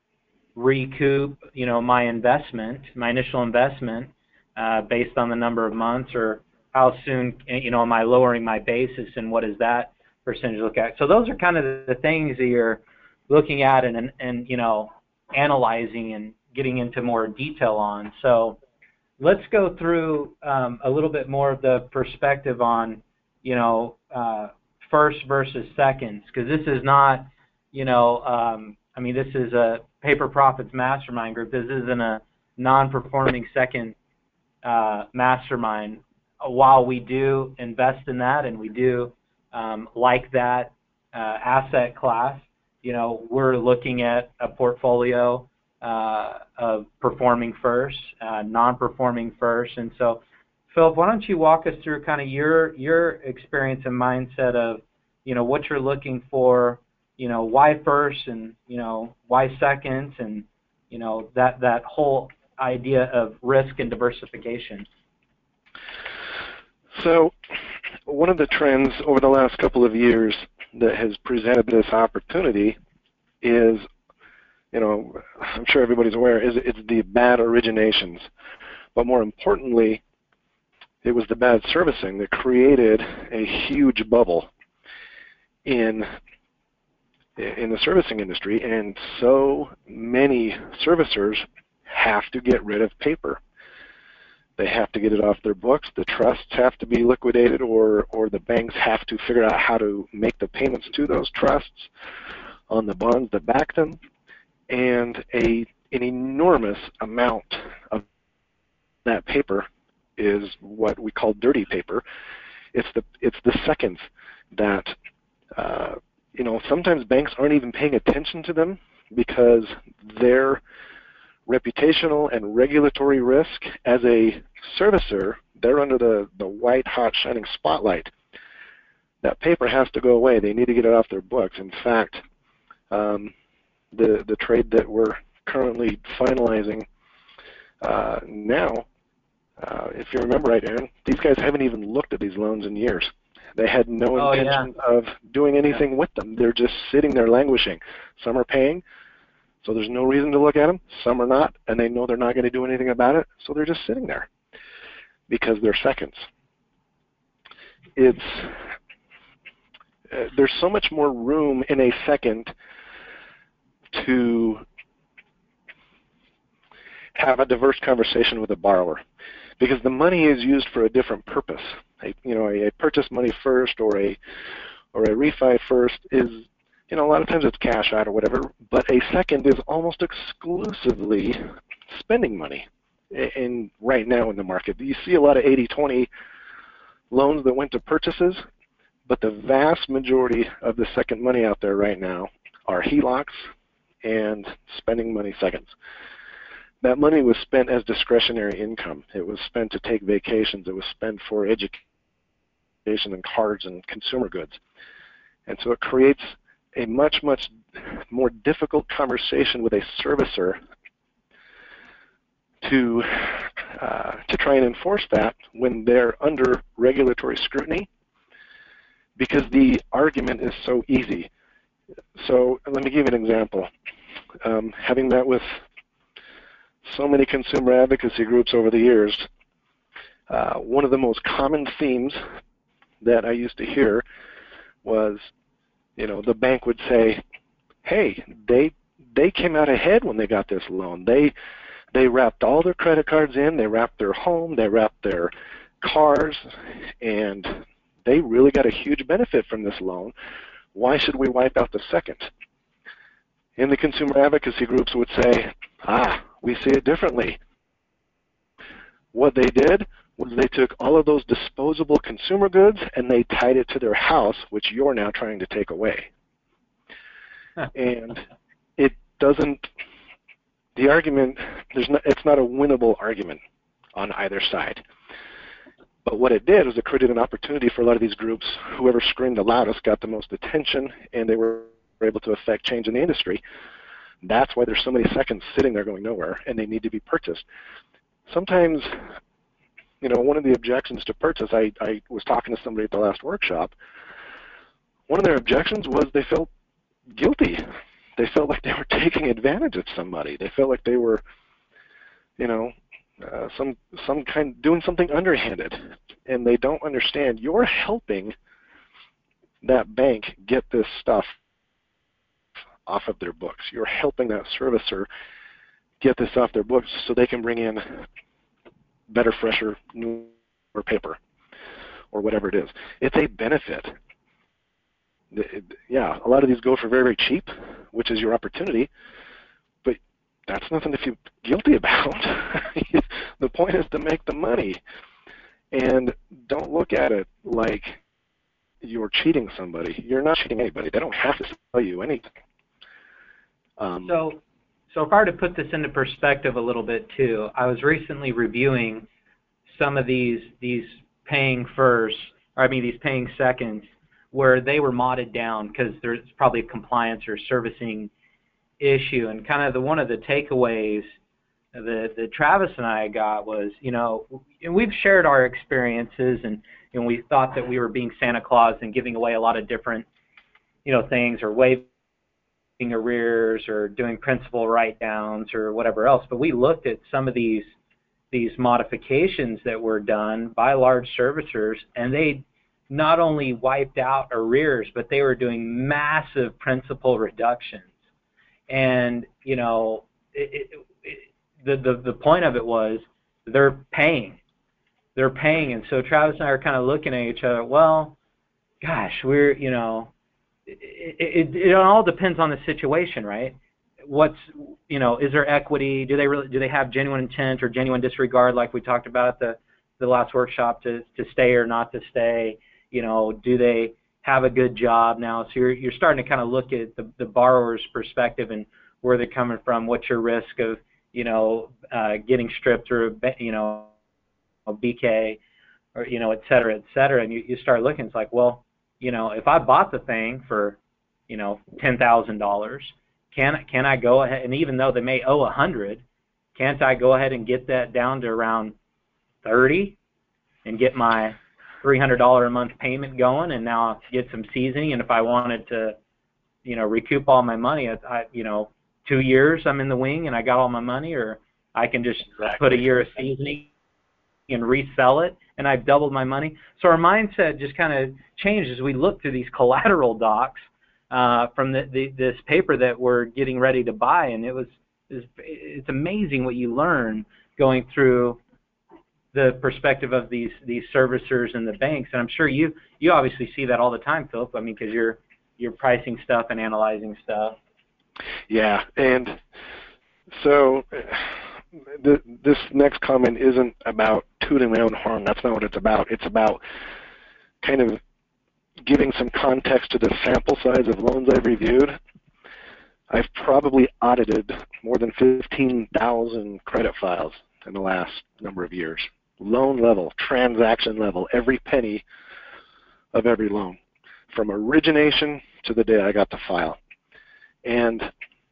recoup my initial investment based on the number of months, or how soon am I lowering my basis, and what does that percentage look at? So those are kind of the things that you're looking at and analyzing and getting into more detail on. So let's go through a little bit more of the perspective on first versus seconds, because this is not this is a Paper Profits Mastermind group. This isn't a non-performing second mastermind. While we do invest in that, and we do like that asset class, we're looking at a portfolio of performing first, non-performing first. And so, Philip, why don't you walk us through kind of your experience and mindset of, what you're looking for, why first, and, why second, and, that whole idea of risk and diversification. So one of the trends over the last couple of years that has presented this opportunity is, I'm sure everybody's aware, it's the bad originations. But more importantly, it was the bad servicing that created a huge bubble in the servicing industry, and so many servicers have to get rid of paper. They have to get it off their books. The trusts have to be liquidated, or the banks have to figure out how to make the payments to those trusts on the bonds that back them. And an enormous amount of that paper is what we call dirty paper. It's the seconds that sometimes banks aren't even paying attention to them because their reputational and regulatory risk as a servicer, they're under the white hot shining spotlight. That paper has to go away. They need to get it off their books. In fact, the trade that we're currently finalizing now, if you remember right, Aaron, these guys haven't even looked at these loans in years. They had no intention of doing anything with them. They're just sitting there languishing. Some are paying, So there's no reason to look at them. Some are not, and they know they're not going to do anything about it, so they're just sitting there because they're seconds. There's so much more room in a second to have a diverse conversation with a borrower, because the money is used for a different purpose. A purchase money first or a refi first is, a lot of times it's cash out or whatever, but a second is almost exclusively spending money. And right now in the market, you see a lot of 80-20 loans that went to purchases, but the vast majority of the second money out there right now are HELOCs and spending money seconds. That money was spent as discretionary income. It was spent to take vacations. It was spent for education and cards and consumer goods. And so it creates a much, much more difficult conversation with a servicer to try and enforce that when they're under regulatory scrutiny, because the argument is so easy. So let me give you an example. Having met with so many consumer advocacy groups over the years, one of the most common themes that I used to hear was, the bank would say, hey, they came out ahead when they got this loan. They wrapped all their credit cards in, they wrapped their home, they wrapped their cars, and they really got a huge benefit from this loan. Why should we wipe out the second? And the consumer advocacy groups would say, we see it differently. What they did was they took all of those disposable consumer goods and they tied it to their house, which you're now trying to take away. And it doesn't, the argument, it's not a winnable argument on either side. But what it did was it created an opportunity for a lot of these groups. Whoever screamed the loudest got the most attention, and they were able to affect change in the industry. That's why there's so many seconds sitting there going nowhere, and they need to be purchased. Sometimes, one of the objections to purchase, I was talking to somebody at the last workshop. One of their objections was they felt guilty. They felt like they were taking advantage of somebody. They felt like they were, some kind doing something underhanded, and they don't understand. You're helping that bank get this stuff off of their books. You're helping that servicer get this off their books so they can bring in better, fresher, newer paper or whatever it is. It's a benefit. Yeah, a lot of these go for very, very cheap, which is your opportunity, but that's nothing to feel guilty about. The point is to make the money, and don't look at it like you're cheating somebody. You're not cheating anybody. They don't have to sell you anything. So if I were to put this into perspective a little bit too, I was recently reviewing some of these paying first, these paying seconds, where they were modded down because there's probably a compliance or servicing issue. And kind of one of the takeaways that Travis and I got was, and we've shared our experiences, and we thought that we were being Santa Claus and giving away a lot of different, things, or waiving arrears or doing principal write-downs or whatever else. But we looked at some of these modifications that were done by large servicers, and they not only wiped out arrears, but they were doing massive principal reductions. And the point of it was they're paying, and so Travis and I are kind of looking at each other. Well, gosh, we're it all depends on the situation, right? Is there equity? Do they have genuine intent or genuine disregard, like we talked about at the last workshop, to stay or not to stay? Do they have a good job now? So you're starting to kind of look at the borrower's perspective and where they're coming from. What's your risk of getting stripped through a BK or et cetera, and you start looking. It's like, well, if I bought the thing for $10,000, can I go ahead, and even though they may owe $100, can't I go ahead and get that down to around $30 and get my $300 a month payment going, and now get some seasoning? And if I wanted to recoup all my money, 2 years I'm in the wing and I got all my money, or I can just put a year of seasoning and resell it, and I've doubled my money. So our mindset just kind of changed as we look through these collateral docs from this paper that we're getting ready to buy, and it's amazing what you learn going through the perspective of these servicers and the banks. And I'm sure you obviously see that all the time, Philip. I mean, because you're pricing stuff and analyzing stuff. Yeah, and so this next comment isn't about tooting my own horn. That's not what it's about. It's about kind of giving some context to the sample size of loans I've reviewed. I've probably audited more than 15,000 credit files in the last number of years. Loan level, transaction level, every penny of every loan, from origination to the day I got the file. And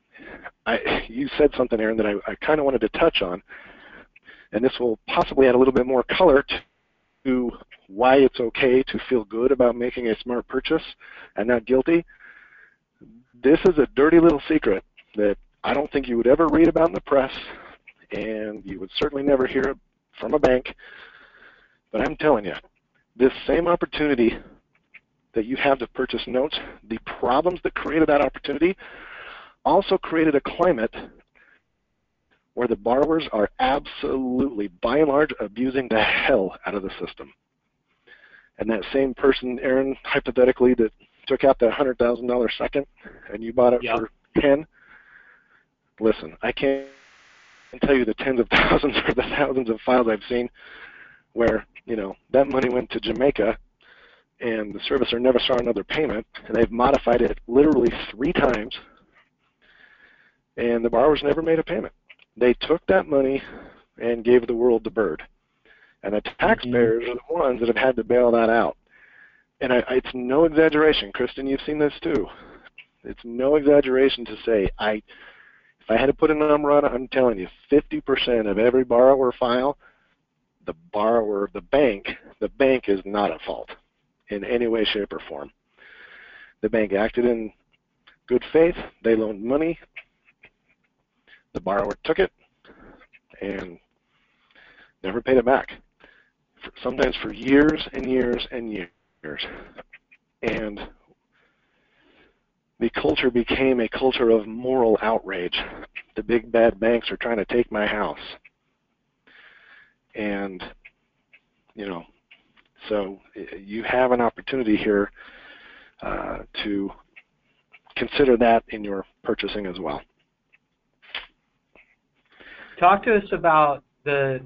you said something, Aaron, that I kind of wanted to touch on, and this will possibly add a little bit more color to why it's okay to feel good about making a smart purchase and not guilty. This is a dirty little secret that I don't think you would ever read about in the press, and you would certainly never hear it from a bank. But I'm telling you, this same opportunity that you have to purchase notes, the problems that created that opportunity also created a climate where the borrowers are absolutely, by and large, abusing the hell out of the system. And that same person, Aaron, hypothetically, that took out that $100,000 second and you bought it for 10, listen, I can't tell you the tens of thousands or the thousands of files I've seen where, that money went to Jamaica and the servicer never saw another payment, and they've modified it literally 3 times, and the borrowers never made a payment. They took that money and gave the world the bird. And the taxpayers are the ones that have had to bail that out. And it's no exaggeration. Kristen, you've seen this too. It's no exaggeration to say, if I had to put a number on it, I'm telling you, 50% of every borrower file, the bank is not at fault in any way, shape, or form. The bank acted in good faith. They loaned money. The borrower took it and never paid it back, sometimes for years and years and years. And the culture became a culture of moral outrage. The big bad banks are trying to take my house. And, so you have an opportunity here to consider that in your purchasing as well. Talk to us about the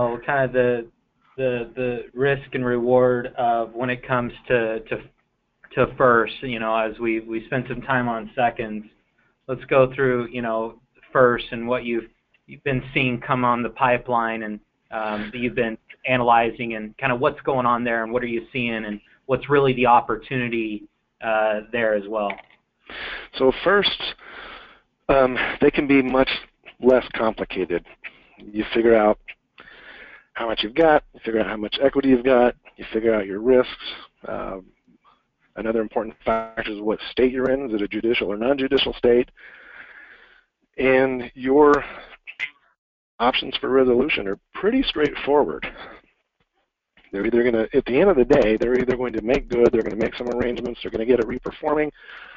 risk and reward of when it comes to first. As we spend some time on seconds, let's go through first and what you've been seeing come on the pipeline, and that you've been analyzing, and kind of what's going on there, and what are you seeing, and what's really the opportunity there as well. So first, they can be much less complicated. You figure out how much you've got, you figure out how much equity you've got, you figure out your risks. Another important factor is what state you're in. Is it a judicial or non-judicial state? And your options for resolution are pretty straightforward. They're either going to, at the end of the day, they're either going to make good, they're going to make some arrangements, they're going to get it reperforming,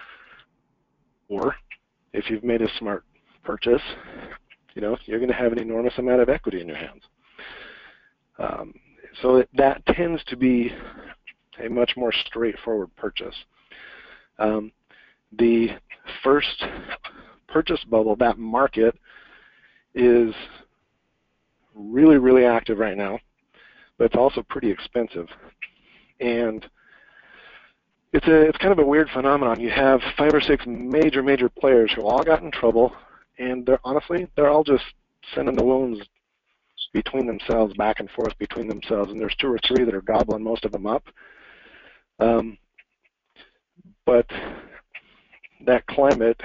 or if you've made a smart purchase, you're going to have an enormous amount of equity in your hands. So that tends to be a much more straightforward purchase. The first purchase bubble, that market, is really, really active right now, but it's also pretty expensive. And it's kind of a weird phenomenon. You have 5 or 6 major players who all got in trouble, and they're all just sending the loans between themselves, back and forth between themselves, and there's 2 or 3 that are gobbling most of them up. But that climate,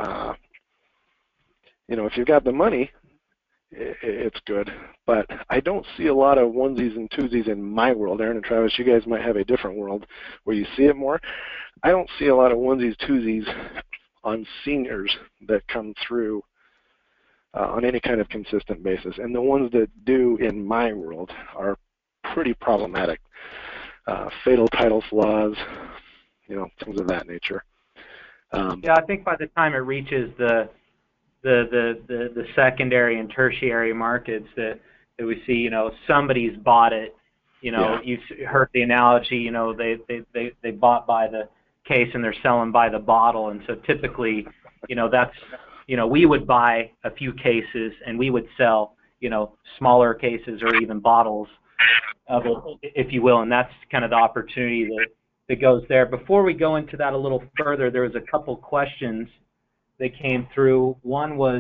if you've got the money, it's good. But I don't see a lot of onesies and twosies in my world. Aaron and Travis, you guys might have a different world where you see it more. I don't see a lot of onesies, twosies on seniors that come through on any kind of consistent basis. And the ones that do in my world are pretty problematic. Fatal title flaws, things of that nature. Yeah, I think by the time it reaches the secondary and tertiary markets that we see, somebody's bought it. You've heard the analogy, they bought by the case and they're selling by the bottle. And so typically, that's, we would buy a few cases and we would sell, smaller cases or even bottles of it, if you will. And that's kind of the opportunity that goes there. Before we go into that a little further, there was a couple questions that came through. One was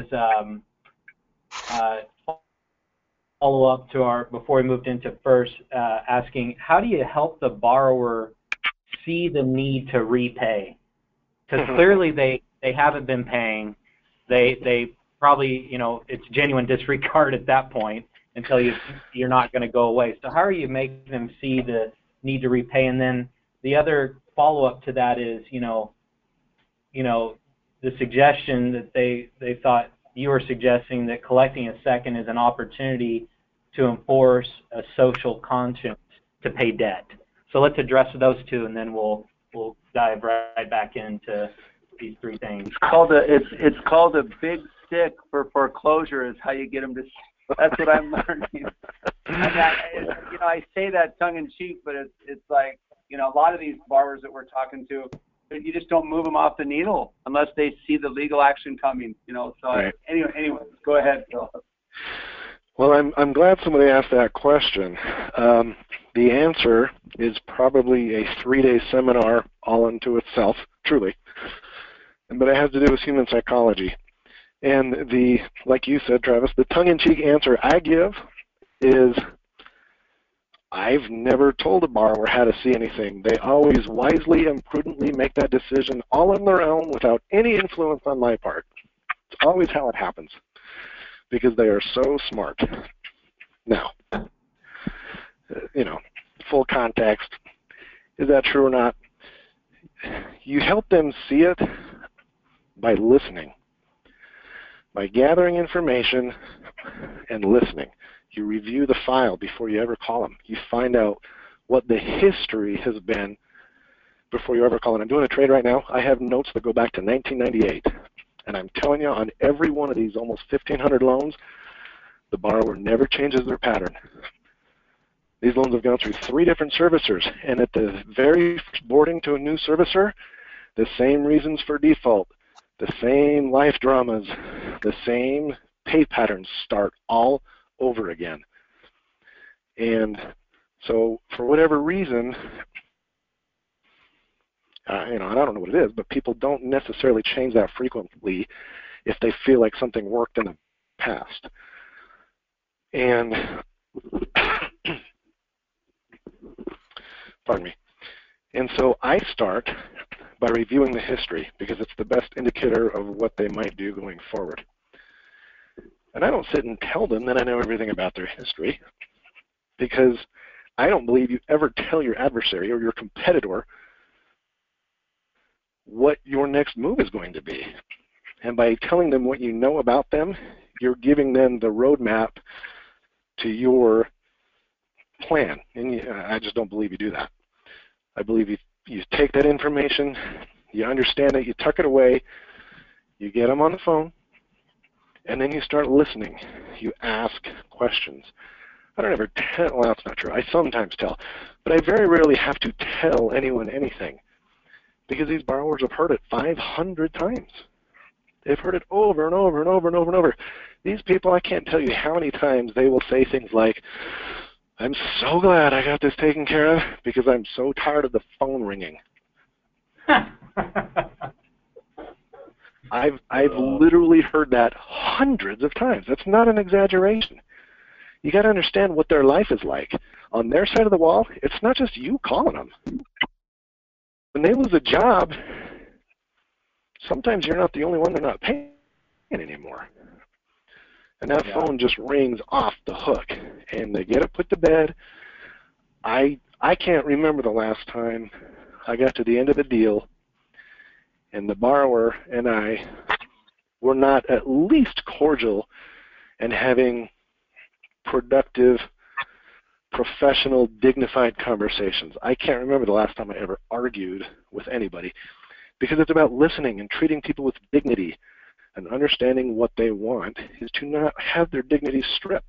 follow up to our, before we moved into first, asking, how do you help the borrower see the need to repay? Because clearly they haven't been paying. They probably, it's genuine disregard at that point until you're not going to go away. So how are you making them see the need to repay? And then the other follow-up to that is, the suggestion that they thought you were suggesting that collecting a second is an opportunity to enforce a social conscience to pay debt. So let's address those two, and then we'll dive right back into these three things. It's called a big stick for foreclosure. Is how you get them to. That's what I'm learning. And I say that tongue in cheek, but it's like, a lot of these borrowers that we're talking to, you just don't move them off the needle unless they see the legal action coming. So right. Anyway, go ahead, Phil. Well, I'm glad somebody asked that question. The answer is probably a 3-day seminar all unto itself, truly. But it has to do with human psychology. And like you said, Travis, the tongue-in-cheek answer I give is I've never told a borrower how to see anything. They always wisely and prudently make that decision all on their own without any influence on my part. It's always how it happens because they are so smart. Now, full context, is that true or not? You help them see it by listening, by gathering information and listening. You review the file before you ever call them. You find out what the history has been before you ever call them. I'm doing a trade right now. I have notes that go back to 1998. And I'm telling you, on every one of these almost 1,500 loans, the borrower never changes their pattern. These loans have gone through 3 different servicers. And at the very first boarding to a new servicer, the same reasons for default, the same life dramas, the same pay patterns start all over again. And so for whatever reason, I don't know what it is, but people don't necessarily change that frequently if they feel like something worked in the past. And pardon me. And so I start by reviewing the history because it's the best indicator of what they might do going forward. And I don't sit and tell them that I know everything about their history because I don't believe you ever tell your adversary or your competitor what your next move is going to be. And by telling them what you know about them, you're giving them the roadmap to your plan. And I just don't believe you do that. I believe you take that information, you understand it, you tuck it away, you get them on the phone, and then you start listening. You ask questions. I don't ever tell, well, that's not true. I sometimes tell, but I very rarely have to tell anyone anything because these borrowers have heard it 500 times. They've heard it over and over and over and over and over. These people, I can't tell you how many times they will say things like, I'm so glad I got this taken care of because I'm so tired of the phone ringing. I've literally heard that hundreds of times. That's not an exaggeration. You got to understand what their life is like. On their side of the wall, it's not just you calling them. When they lose a job, sometimes you're not the only one they're not paying anymore. And that phone just rings off the hook, and they get it put to bed. I can't remember the last time I got to the end of a deal and the borrower and I were not at least cordial and having productive, professional, dignified conversations. I can't remember the last time I ever argued with anybody, because it's about listening and treating people with dignity, and understanding what they want is to not have their dignity stripped.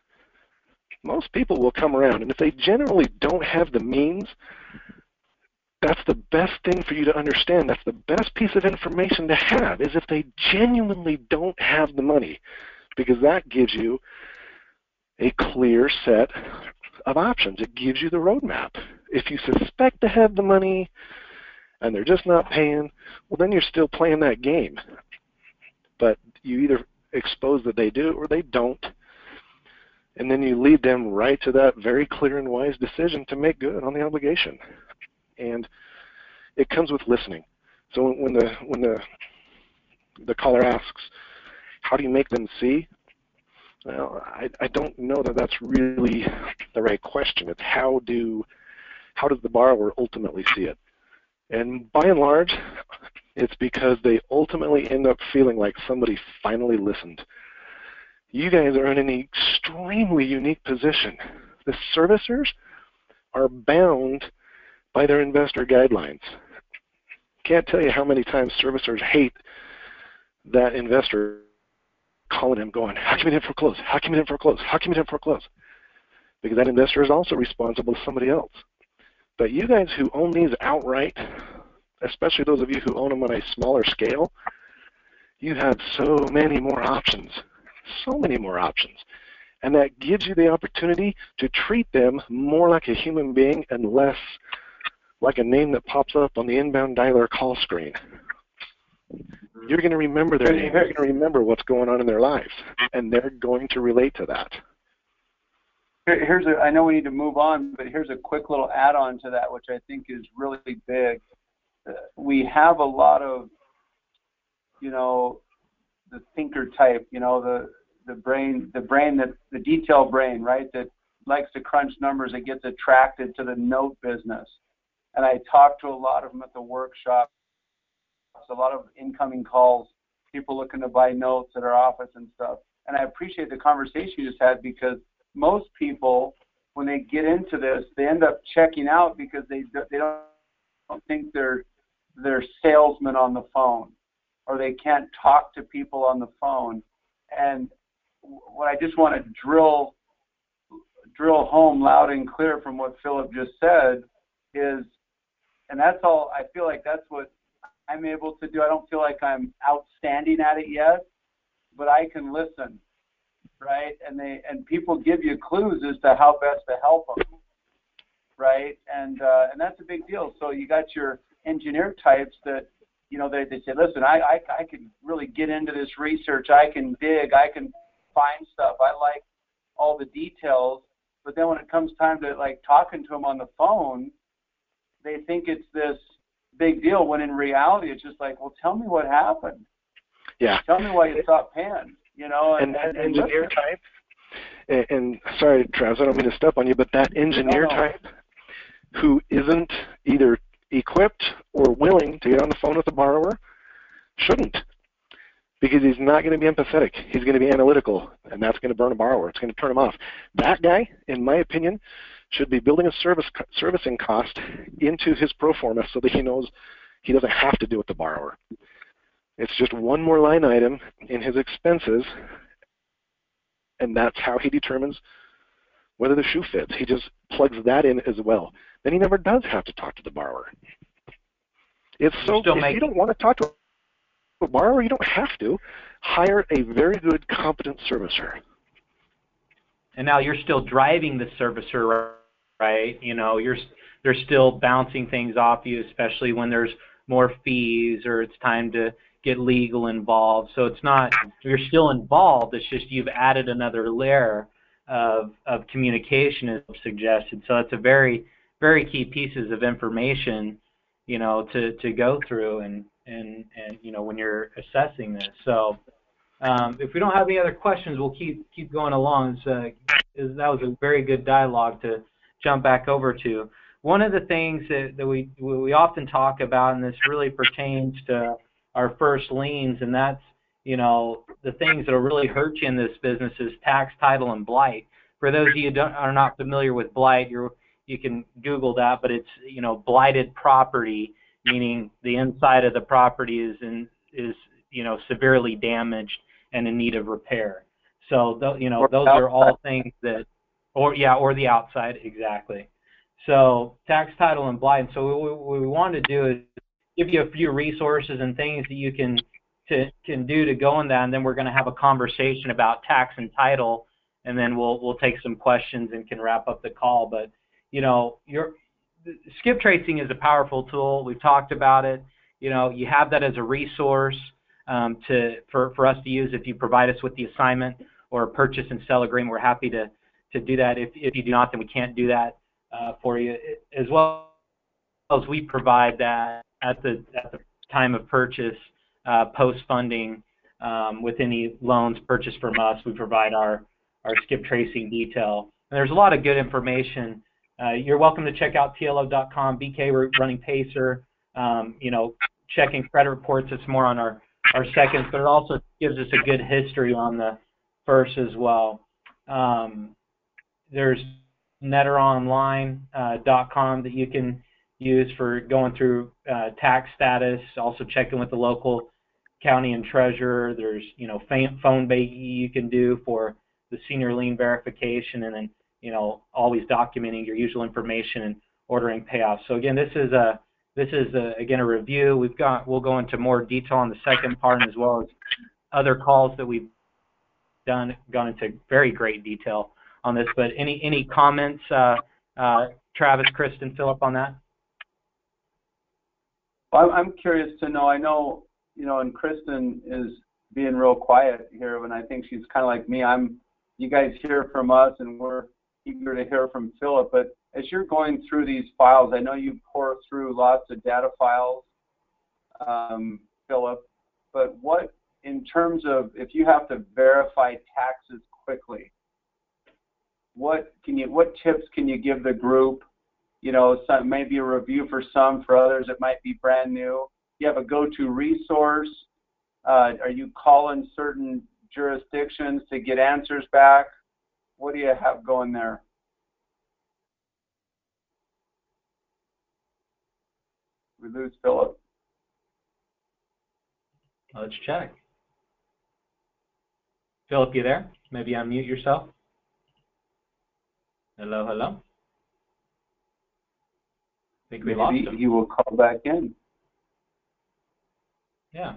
Most people will come around, and if they generally don't have the means, that's the best thing for you to understand. That's the best piece of information to have, is if they genuinely don't have the money, because that gives you a clear set of options. It gives you the roadmap. If you suspect they have the money and they're just not paying, well, then you're still playing that game. But you either expose that they do or they don't, and then you lead them right to that very clear and wise decision to make good on the obligation. And it comes with listening. So when the caller asks, how do you make them see? Well, I don't know that that's really the right question. It's how does the borrower ultimately see it? And by and large, it's because they ultimately end up feeling like somebody finally listened. You guys are in an extremely unique position. The servicers are bound by their investor guidelines. Can't tell you how many times servicers hate that investor calling him going, how can we didn't foreclose? How can we didn't foreclose? How can we didn't foreclose? Because that investor is also responsible to somebody else. But you guys who own these outright, especially those of you who own them on a smaller scale, you have so many more options. So many more options. And that gives you the opportunity to treat them more like a human being and less like a name that pops up on the inbound dialer call screen. You're going to remember their name. You're going to remember what's going on in their lives, and they're going to relate to that. I know we need to move on, but here's a quick little add-on to that, which I think is really big. We have a lot of, the thinker type, the brain, the detail brain, right, that likes to crunch numbers, that gets attracted to the note business. And I talked to a lot of them at the workshop. A lot of incoming calls, people looking to buy notes at our office and stuff. And I appreciate the conversation you just had, because most people, when they get into this, they end up checking out because they don't think they're salesmen on the phone, or they can't talk to people on the phone. And what I just want to drill home loud and clear from what Philip just said is, and that's all, I feel like that's what I'm able to do. I don't feel like I'm outstanding at it yet, but I can listen, right? And people give you clues as to how best to help them, right? And that's a big deal. So you got your engineer types that, they say, listen, I can really get into this research. I can dig. I can find stuff. I like all the details. But then when it comes time to talking to them on the phone, they think it's this big deal, when in reality it's just like, well, tell me what happened. Yeah. Tell me why you stopped paying, And that engineer type, and sorry, Travis, I don't mean to step on you, but that engineer type who isn't either equipped or willing to get on the phone with the borrower shouldn't, because he's not going to be empathetic. He's going to be analytical, and that's going to burn a borrower. It's going to turn him off. That guy, in my opinion, should be building a servicing cost into his pro forma so that he knows he doesn't have to do it with the borrower. It's just one more line item in his expenses, and that's how he determines whether the shoe fits. He just plugs that in as well. Then he never does have to talk to the borrower. If you don't want to talk to a borrower, you don't have to. Hire a very good, competent servicer. And now you're still driving the servicer, right? They're still bouncing things off you, especially when there's more fees or it's time to get legal involved. So it's not, you're still involved, it's just you've added another layer of communication, as suggested. So it's a very, very key pieces of information, to go through and when you're assessing this. So if we don't have any other questions, we'll keep going along. That was a very good dialogue to jump back over to. one of the things that we often talk about, and this really pertains to our first liens, and that's, you know, the things that will really hurt you in this business is tax, title, and blight. For those of you who are not familiar with blight, you can Google that, but it's, you know, blighted property, meaning the inside of the property is you know, severely damaged and in need of repair. So, you know, those are all things that, or the outside, exactly. So tax, title, and blight. So what we want to do is give you a few resources and things that you can do to go in that, and then we're going to have a conversation about tax and title, and then we'll take some questions and can wrap up the call. But, you know, skip tracing is a powerful tool. We've talked about it. You know, you have that as a resource for us to use if you provide us with the assignment or a purchase and sell agreement. We're happy to do that. If you do not, then we can't do that for you, as well as we provide that at the time of purchase, post-funding, with any loans purchased from us. We provide our skip tracing detail. And there's a lot of good information. You're welcome to check out TLO.com. BK, we're running Pacer. You know, checking credit reports, it's more on our seconds, but it also gives us a good history on the first as well. There's netteronline.com that you can use for going through tax status, also checking with the local county and treasurer. There's, you know, phone banking you can do for the senior lien verification, and then, you know, always documenting your usual information and ordering payoffs. So again, this is again a review. We'll go into more detail on the second part, as well as other calls that we've gone into very great detail on this. But any comments, Travis, Kristen, Philip, on that? Well, I'm curious to know. I know, you know, and Kristen is being real quiet here, and I think she's kind of like me. You guys hear from us, and we're eager to hear from Philip. But as you're going through these files, I know you pour through lots of data files, Philip. But what, in terms of if you have to verify taxes quickly, what tips can you give the group? You know, some maybe a review for some, for others it might be brand new. You have a go-to resource. Are you calling certain jurisdictions to get answers back? What do you have going there? We lose Philip. Let's check. Philip, you there? Maybe unmute yourself. Hello, hello. I think we lost him. He will call back in. Yeah.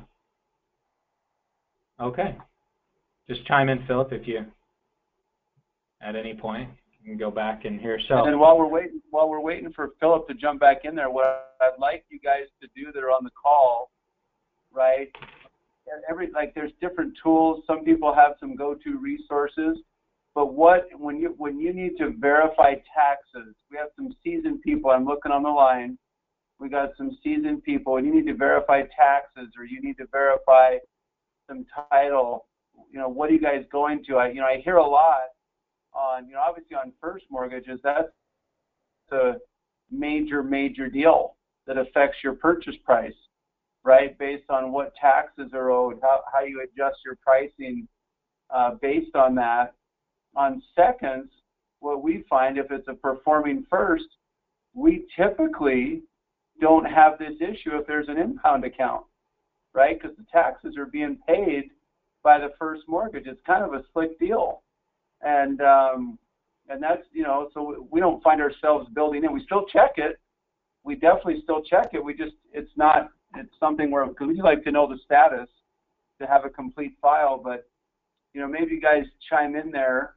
Okay. Just chime in, Philip, if you, at any point, you can go back and hear. So. And while we're waiting for Philip to jump back in there, what I'd like you guys to do that are on the call, right? There's different tools. Some people have some go-to resources. But when you need to verify taxes, we have some seasoned people. I'm looking on the line. We got some seasoned people, and you need to verify taxes, or you need to verify some title. You know, what are you guys going to? I hear a lot on, obviously on first mortgages. That's a major deal that affects your purchase price, right? Based on what taxes are owed, how you adjust your pricing based on that. On seconds, what we find, if it's a performing first, we typically don't have this issue if there's an impound account, right? Because the taxes are being paid by the first mortgage. It's kind of a slick deal. And that's, so we don't find ourselves building in. We still check it. We definitely still check it. It's something where, because we like to know the status to have a complete file, but, maybe you guys chime in there.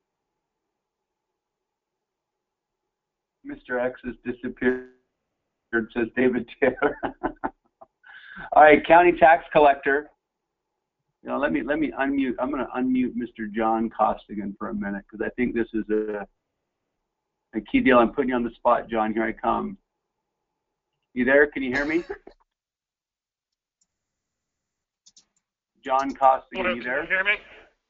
Mr. X has disappeared, says David Taylor. All right, county tax collector. Let me unmute. I'm going to unmute Mr. John Costigan for a minute, because I think this is a key deal. I'm putting you on the spot, John. Here I come. You there? Can you hear me? John Costigan, you there? Can you hear me?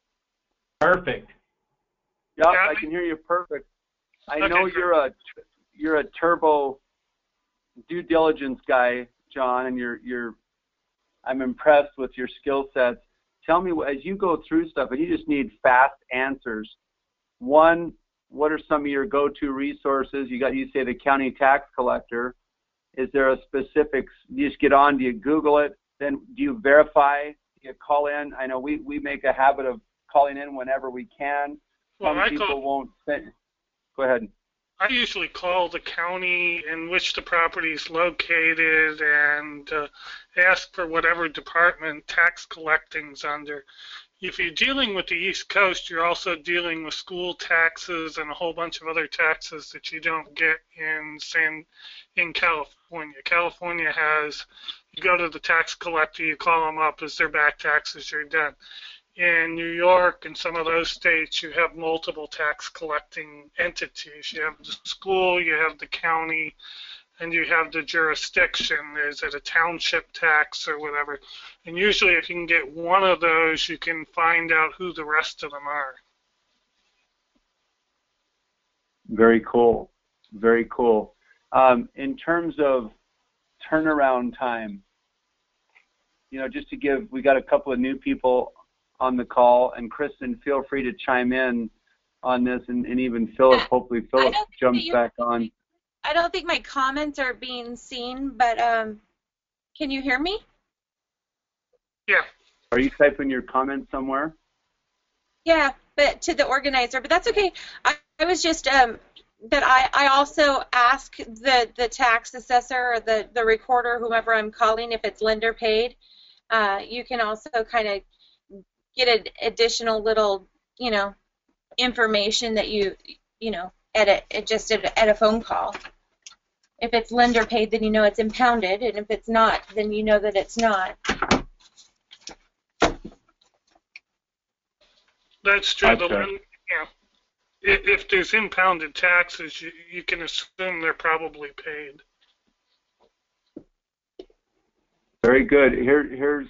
Perfect. Yep, I can hear you perfect. I know you're a turbo due diligence guy, John, and I'm impressed with your skill sets. Tell me, as you go through stuff, and you just need fast answers. One, what are some of your go-to resources? You say the county tax collector. Is there a specific? You just get on? Do you Google it? Then do you verify? Do you call in? I know we make a habit of calling in whenever we can. Well, Some people won't. Go ahead. I usually call the county in which the property is located and ask for whatever department tax collecting's under. If you're dealing with the East Coast, you're also dealing with school taxes and a whole bunch of other taxes that you don't get in California. California has, you go to the tax collector, you call them up, is there back taxes, you're done. In New York and some of those states, you have multiple tax collecting entities. You have the school, you have the county, and you have the jurisdiction. Is it a township tax or whatever? And usually if you can get one of those, you can find out who the rest of them are. Very cool. Very cool. In terms of turnaround time, just to give, we got a couple of new people on the call, and Kristen, feel free to chime in on this, and even Philip, hopefully Philip jumps back on. I don't think my comments are being seen, but can you hear me? Yeah. Are you typing your comments somewhere? Yeah, but to the organizer, but that's okay. I was just that I also ask the tax assessor or the recorder, whomever I'm calling, if it's lender paid. You can also kind of get an additional little, information that at a phone call. If it's lender paid, then you know it's impounded, and if it's not, then you know that it's not. That's true. Okay. If there's impounded taxes, you can assume they're probably paid. Very good. Here's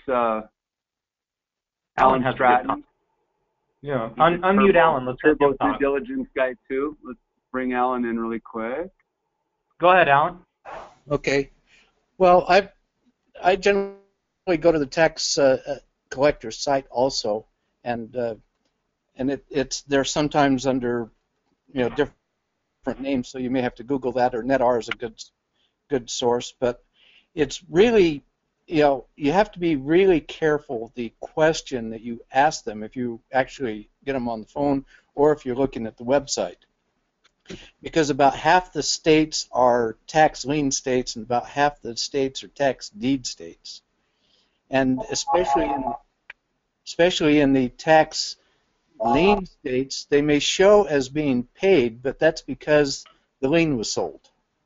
Alan Stratton. Yeah, unmute Alan. Let's hear turbo him due talk. diligence guy too. Let's bring Alan in really quick. Go ahead, Alan. Okay. Well, I generally go to the tax collector site also, and they're sometimes under different names, so you may have to Google that, or NetR is a good source. But it's really, you have to be really careful the question that you ask them if you actually get them on the phone or if you're looking at the website. Because about half the states are tax lien states and about half the states are tax deed states. And especially in the tax lien states, they may show as being paid, but that's because the lien was sold.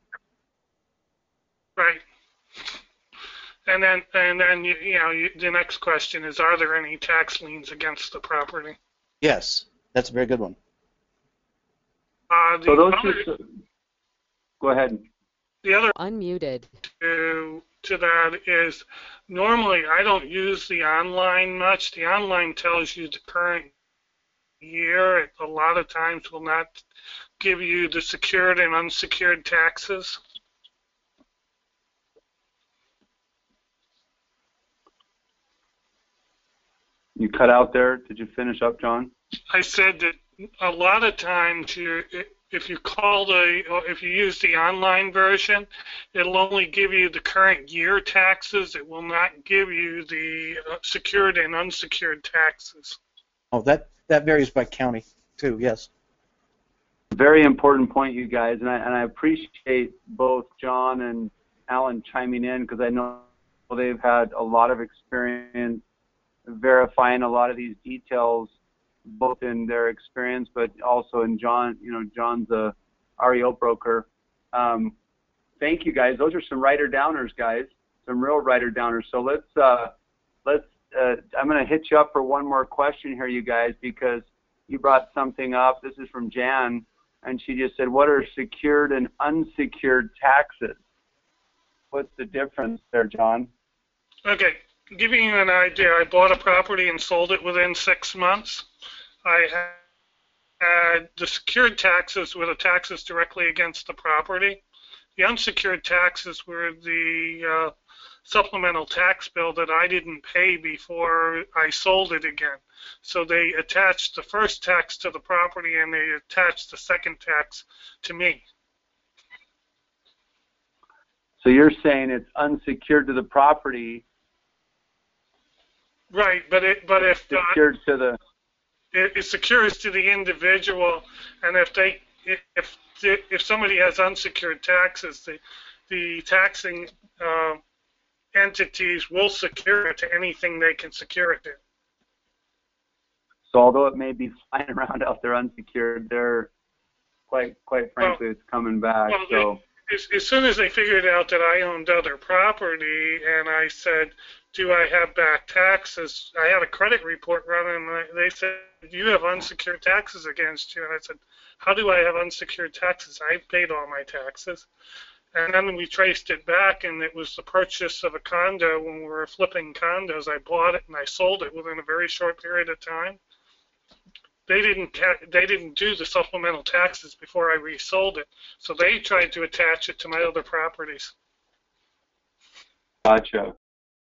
Right. And then the next question is, are there any tax liens against the property? Yes, that's a very good one. So those go ahead. The other Unmuted. to that is, normally I don't use the online much. The online tells you the current year. It a lot of times will not give you the secured and unsecured taxes. You cut out there. Did you finish up, John? I said that a lot of times if you use the online version, it'll only give you the current year taxes. It will not give you the secured and unsecured taxes. Oh, that varies by county too. Yes. Very important point, you guys, and I appreciate both John and Alan chiming in, because I know they've had a lot of experience verifying a lot of these details, both in their experience, but also in John. John's a REO broker. Thank you, guys. Those are some writer-downers, guys. Some real writer-downers. So let's. I'm going to hit you up for one more question here, you guys, because you brought something up. This is from Jan, and she just said, "What are secured and unsecured taxes?" What's the difference there, John? Okay. Giving you an idea, I bought a property and sold it within 6 months. I had the secured taxes were the taxes directly against the property. The unsecured taxes were the supplemental tax bill that I didn't pay before I sold it again. So they attached the first tax to the property and they attached the second tax to me. So you're saying it's unsecured to the property, right? But if secured to the it secures to the individual, and if somebody has unsecured taxes, the taxing entities will secure it to anything they can secure it to. So although it may be flying around out there unsecured, they're quite frankly, it's coming back. Well, as soon as they figured out that I owned other property, and I said, do I have back taxes? I had a credit report running, and they said, you have unsecured taxes against you. And I said, how do I have unsecured taxes? I've paid all my taxes. And then we traced it back, and it was the purchase of a condo when we were flipping condos. I bought it and I sold it within a very short period of time. They didn't do the supplemental taxes before I resold it, so they tried to attach it to my other properties. Gotcha.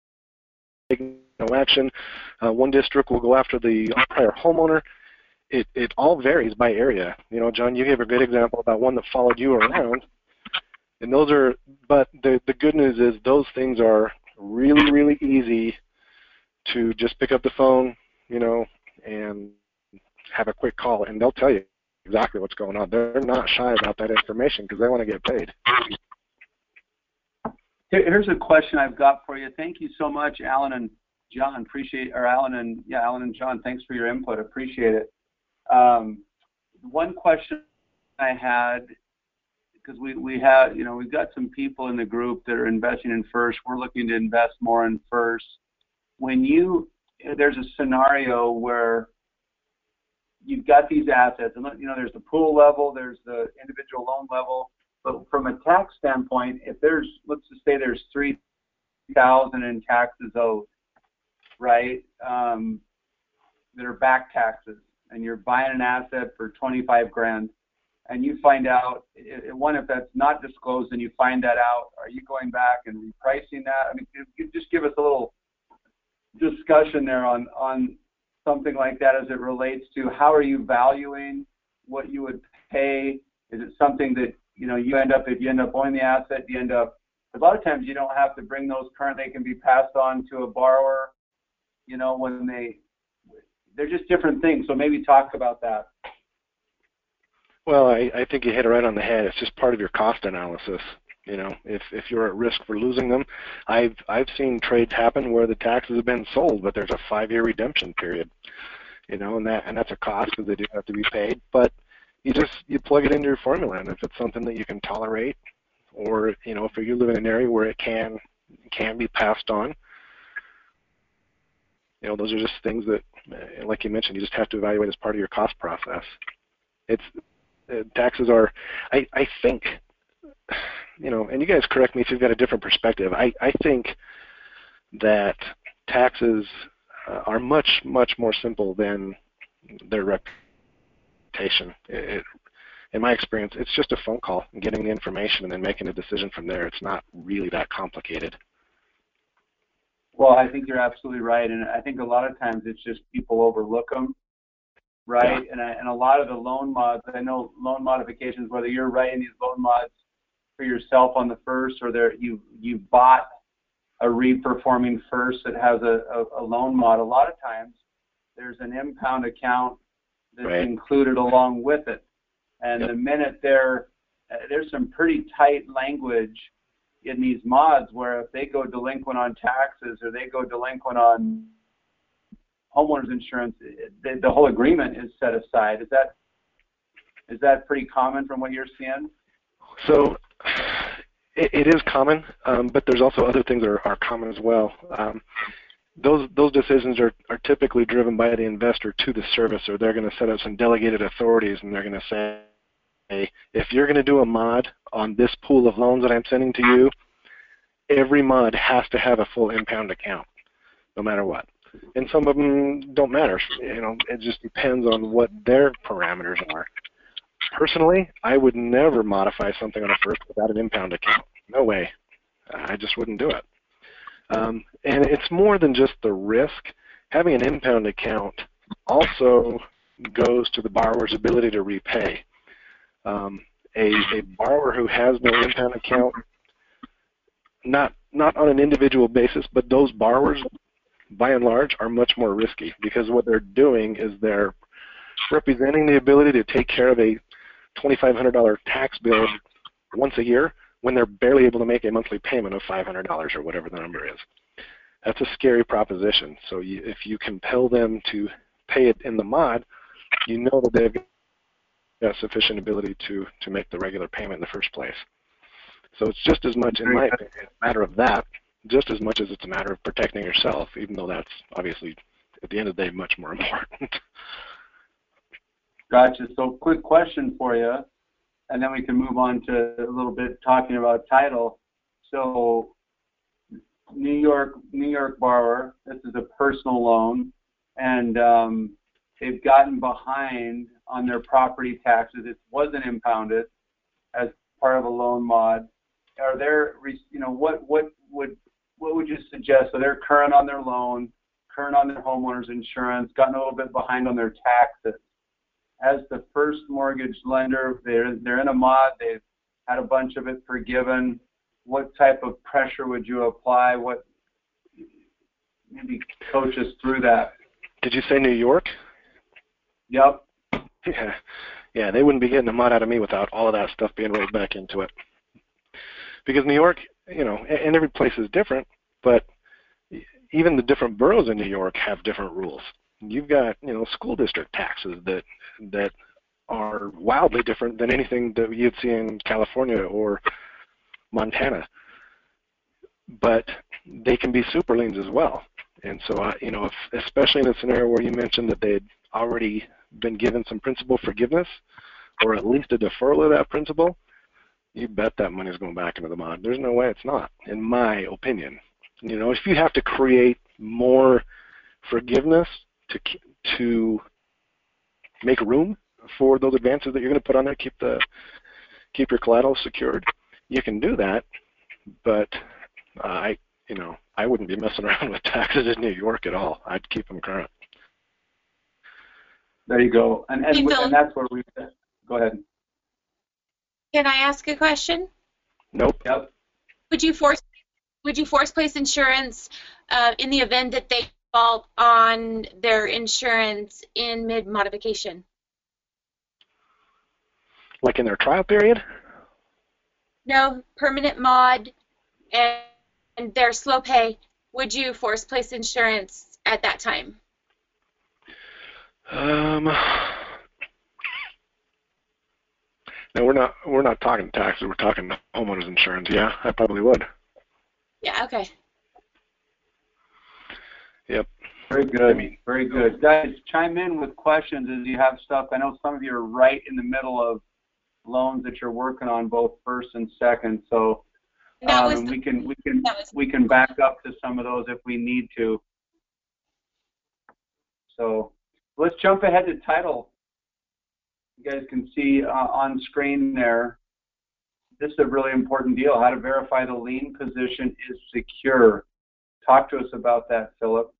No action. One district will go after the prior homeowner. It all varies by area. You know, John, you gave a good example about one that followed you around, and those are. But the good news is those things are really, really easy to just pick up the phone, you know, and have a quick call, and they'll tell you exactly what's going on. They're not shy about that information because they want to get paid. Here's a question I've got for you. Thank you so much, Alan and John. Alan and John. Thanks for your input. Appreciate it. One question I had, because we have, you know, we've got some people in the group that are investing in First. We're looking to invest more in First. There's a scenario where you've got these assets, and you know, there's the pool level, there's the individual loan level, but from a tax standpoint, if let's just say there's $3,000 in taxes owed, right, that are back taxes, and you're buying an asset for $25,000, and you find out, if that's not disclosed and you find that out, are you going back and repricing that? I mean, you just give us a little discussion there on something like that as it relates to how are you valuing what you would pay? Is it something that, you know, if you end up owning the asset, a lot of times you don't have to bring those current, they can be passed on to a borrower, you know, when they're just different things. So maybe talk about that. Well, I think you hit it right on the head. It's just part of your cost analysis. You know, if you're at risk for losing them, I've seen trades happen where the taxes have been sold, but there's a 5-year redemption period. You know, and that's a cost because they do have to be paid. But you plug it into your formula, and if it's something that you can tolerate, or you know, if you live in an area where it can be passed on, you know, those are just things that, like you mentioned, you just have to evaluate as part of your cost process. Taxes are, I think, you know, and you guys correct me if you've got a different perspective. I think that taxes are much, much more simple than their reputation. In my experience, it's just a phone call and getting the information and then making a decision from there. It's not really that complicated. Well, I think you're absolutely right, and I think a lot of times it's just people overlook them, right? Yeah. And a lot of the loan mods, I know loan modifications, whether you're writing these loan mods for yourself on the First, or you bought a reperforming First that has a loan mod. A lot of times there's an impound account that's included along with it, and the minute there's some pretty tight language in these mods where if they go delinquent on taxes or they go delinquent on homeowners insurance, the whole agreement is set aside. Is that pretty common from what you're seeing? So it is common, but there's also other things that are common as well. Those decisions are typically driven by the investor to the servicer. They're going to set up some delegated authorities, and they're going to say, hey, if you're going to do a mod on this pool of loans that I'm sending to you, every mod has to have a full impound account, no matter what. and some of them don't matter. You know, it just depends on what their parameters are. Personally, I would never modify something on a first without an impound account. No way. I just wouldn't do it. And it's more than just the risk. Having an impound account also goes to the borrower's ability to repay. A borrower who has no impound account, not on an individual basis, but those borrowers, by and large, are much more risky because what they're doing is they're representing the ability to take care of a $2,500 tax bill once a year when they're barely able to make a monthly payment of $500 or whatever the number is. That's a scary proposition. So if you compel them to pay it in the mod, you know that they've got sufficient ability to make the regular payment in the first place. So it's just as much, in my opinion, a matter of that, just as much as it's a matter of protecting yourself, even though that's obviously, at the end of the day, much more important. Gotcha. So quick question for you, and then we can move on to a little bit talking about title. So New York borrower, this is a personal loan, and they've gotten behind on their property taxes. It wasn't impounded as part of a loan mod. Are there, you know, what would you suggest? So they're current on their loan, current on their homeowner's insurance, gotten a little bit behind on their taxes. As the first mortgage lender, they're in a mod, they've had a bunch of it forgiven. What type of pressure would you apply? What, maybe coach us through that. Did you say New York? Yep. Yeah, they wouldn't be getting a mod out of me without all of that stuff being rolled back into it. Because New York, you know, and every place is different, but even the different boroughs in New York have different rules. You've got, you know, school district taxes that are wildly different than anything that you'd see in California or Montana. But they can be super liens as well. And so, you know, especially in a scenario where you mentioned that they'd already been given some principal forgiveness or at least a deferral of that principal, you bet that money's going back into the mod. There's no way it's not, in my opinion. You know, if you have to create more forgiveness to make room for those advances that you're going to put on there, keep your collateral secured, you can do that. But I wouldn't be messing around with taxes in New York at all. I'd keep them current. There you go. And that's where we go ahead. Can I ask a question? Nope. Yep. Would you force place insurance in the event that they default on their insurance in mid-modification? Like in their trial period? No, permanent mod and their slow pay. Would you force place insurance at that time? No, we're not talking taxes. We're talking homeowners insurance. Yeah, I probably would. Yeah. Okay. Yep. Very good. Very good. Guys, chime in with questions as you have stuff. I know some of you are right in the middle of loans that you're working on, both first and second. So we can back up to some of those if we need to. So let's jump ahead to title. You guys can see on screen there. This is a really important deal. How to verify the lien position is secure. Talk to us about that, Philip.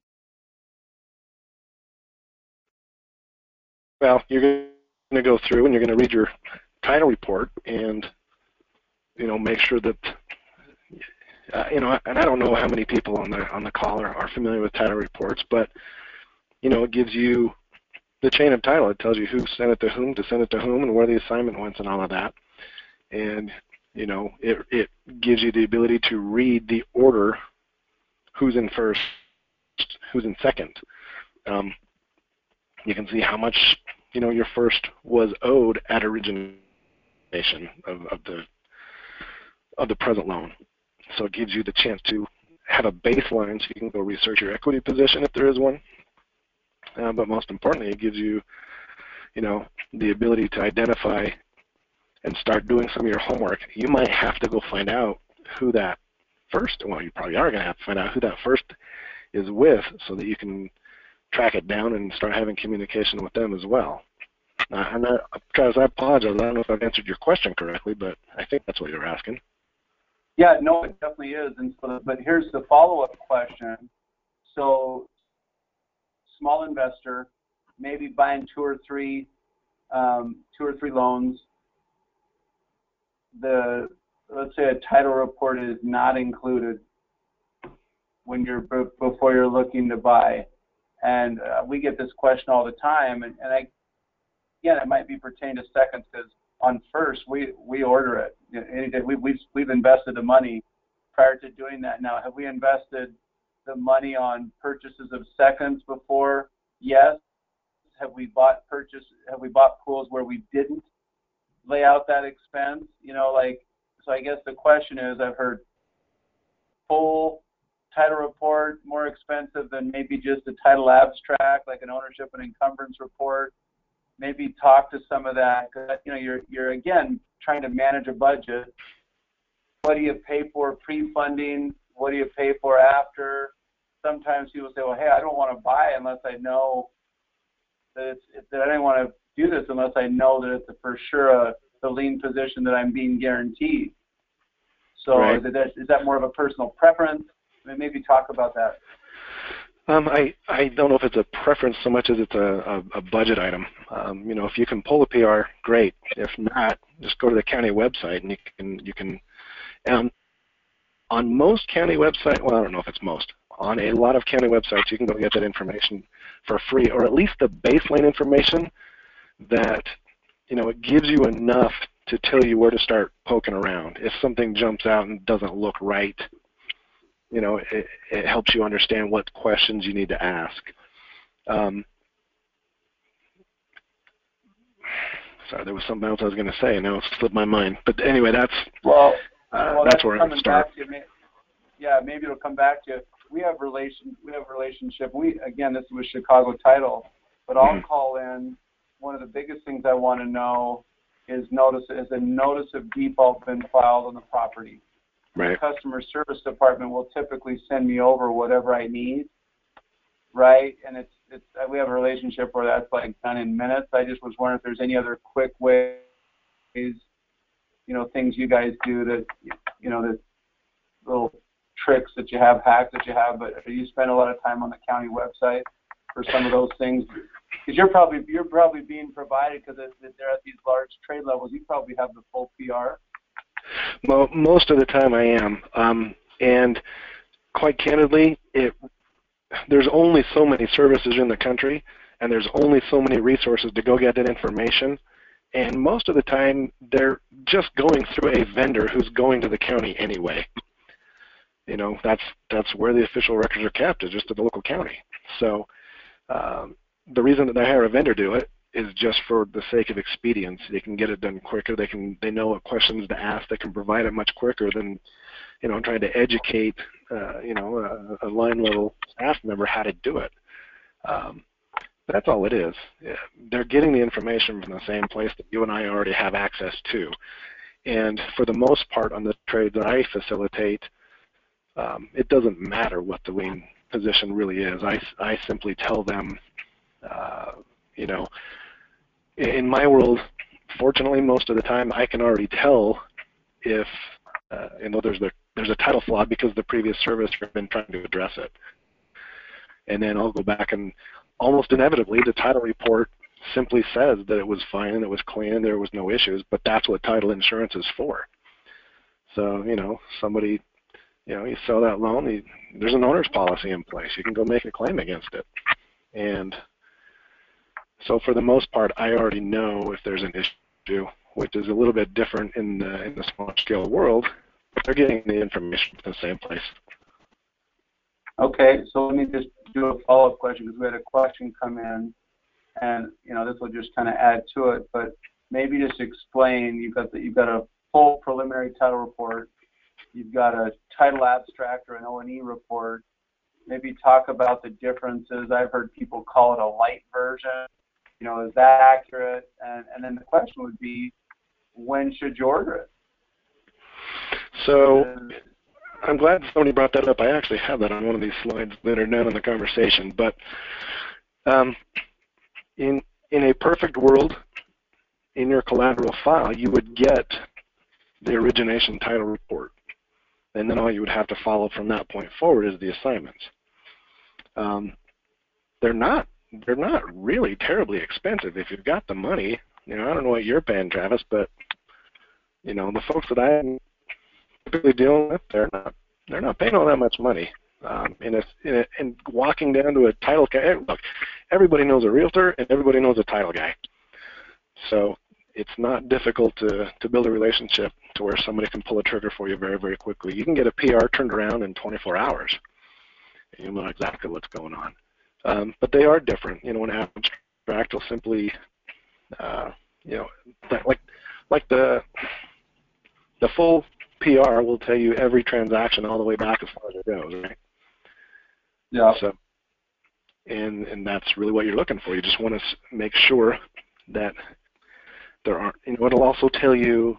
Well, you're going to go through and you're going to read your title report and, you know, make sure that, you know, and I don't know how many people on the call are familiar with title reports, but, you know, it gives you the chain of title. It tells you who sent it to whom, to send it to whom, and where the assignment went and all of that. And, you know, it gives you the ability to read the order, who's in first, who's in second. You can see how much, you know, your first was owed at origination of the present loan. So it gives you the chance to have a baseline so you can go research your equity position if there is one. But most importantly, it gives you, you know, the ability to identify and start doing some of your homework. You might have to go find out who that first, well, you probably are going to have to find out who that first is with, so that you can track it down and start having communication with them as well. Travis, I apologize. I don't know if I've answered your question correctly, but I think that's what you're asking. Yeah, no, it definitely is. And so, but here's the follow-up question. So, small investor, maybe buying two or three loans. Let's say a title report is not included when before you're looking to buy, and we get this question all the time. And again, it might be pertaining to seconds, because on first we order it. Any day we've invested the money prior to doing that. Now, have we invested the money on purchases of seconds before? Yes. Have we bought pools where we didn't lay out that expense? So I guess the question is, I've heard full title report more expensive than maybe just a title abstract, like an ownership and encumbrance report. Maybe talk to some of that, because you're again trying to manage a budget. What do you pay for pre-funding? What do you pay for after? Sometimes people say, well, hey, I don't want to buy unless I know that I don't want to do this unless I know that it's for sure the lien position that I'm being guaranteed. So right. Is that more of a personal preference? I mean, maybe talk about that. I don't know if it's a preference so much as it's a budget item. If you can pull a PR, great. If not, just go to the county website and you can. On most county websites, well, I don't know if it's most. On a lot of county websites, you can go get that information for free, or at least the baseline information that it gives you enough to tell you where to start poking around. If something jumps out and doesn't look right, it helps you understand what questions you need to ask. Sorry, there was something else I was going to say, and now it's slipped my mind. But anyway, that's where I would start. Maybe it'll come back to you. We have relationship. Again, this was Chicago Title, but I'll call in. One of the biggest things I want to know is a notice of default been filed on the property. Right. The customer service department will typically send me over whatever I need, right? And we have a relationship where that's like done in minutes. I just was wondering if there's any other quick ways, things you guys do that, the little tricks that you have, hacks that you have, but you spend a lot of time on the county website for some of those things. Because you're probably being provided, because they're at these large trade levels. You probably have the full PR. Well, most of the time I am, and quite candidly, there's only so many services in the country, and there's only so many resources to go get that information, and most of the time they're just going through a vendor who's going to the county anyway. That's where the official records are kept, is just at the local county. So the reason that they hire a vendor to do it is just for the sake of expedience. They can get it done quicker. They know what questions to ask. They can provide it much quicker than trying to educate a line level staff member how to do it. But that's all it is. Yeah, they're getting the information from the same place that you and I already have access to. And for the most part, on the trades that I facilitate, it doesn't matter what the lien position really is. I simply tell them, in my world, fortunately, most of the time I can already tell if there's a title flaw because the previous service has been trying to address it. And then I'll go back, and almost inevitably the title report simply says that it was fine and it was clean and there was no issues, but that's what title insurance is for. So, somebody, you sell that loan, there's an owner's policy in place. You can go make a claim against it. And so for the most part, I already know if there's an issue, which is a little bit different in the small scale world, but they're getting the information from the same place. Okay, so let me just do a follow-up question, because we had a question come in, and this will just kind of add to it. But maybe just explain. You've got a full preliminary title report. You've got a title abstract or an O&E report. Maybe talk about the differences. I've heard people call it a light version. Is that accurate? And then the question would be, when should you order it? So I'm glad somebody brought that up. I actually have that on one of these slides that are down in the conversation. But in a perfect world, in your collateral file, you would get the origination title report, and then all you would have to follow from that point forward is the assignments. They're not really terribly expensive if you've got the money. I don't know what you're paying, Travis, but the folks that I'm typically dealing with, they're not paying all that much money. And walking down to a title guy, look, everybody knows a realtor and everybody knows a title guy. So it's not difficult to build a relationship to where somebody can pull a trigger for you very, very quickly. You can get a PR turned around in 24 hours. And you'll know exactly what's going on. But they are different. An abstract will simply, like the full PR will tell you every transaction all the way back as far as it goes, right? Yeah. So, and that's really what you're looking for. You just want to make sure that there aren't. It'll also tell you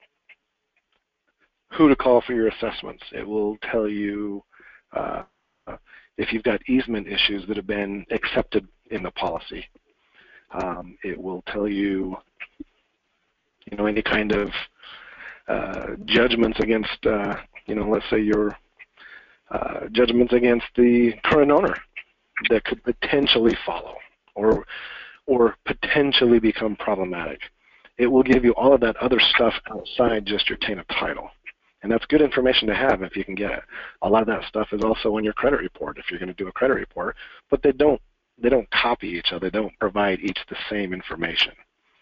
who to call for your assessments. It will tell you if you've got easement issues that have been accepted in the policy. It will tell you, any kind of judgments against, let's say your judgments against the current owner that could potentially follow or potentially become problematic. It will give you all of that other stuff outside just your chain of title. And that's good information to have if you can get it. A lot of that stuff is also in your credit report if you're going to do a credit report, but they don't copy each other. They don't provide each the same information.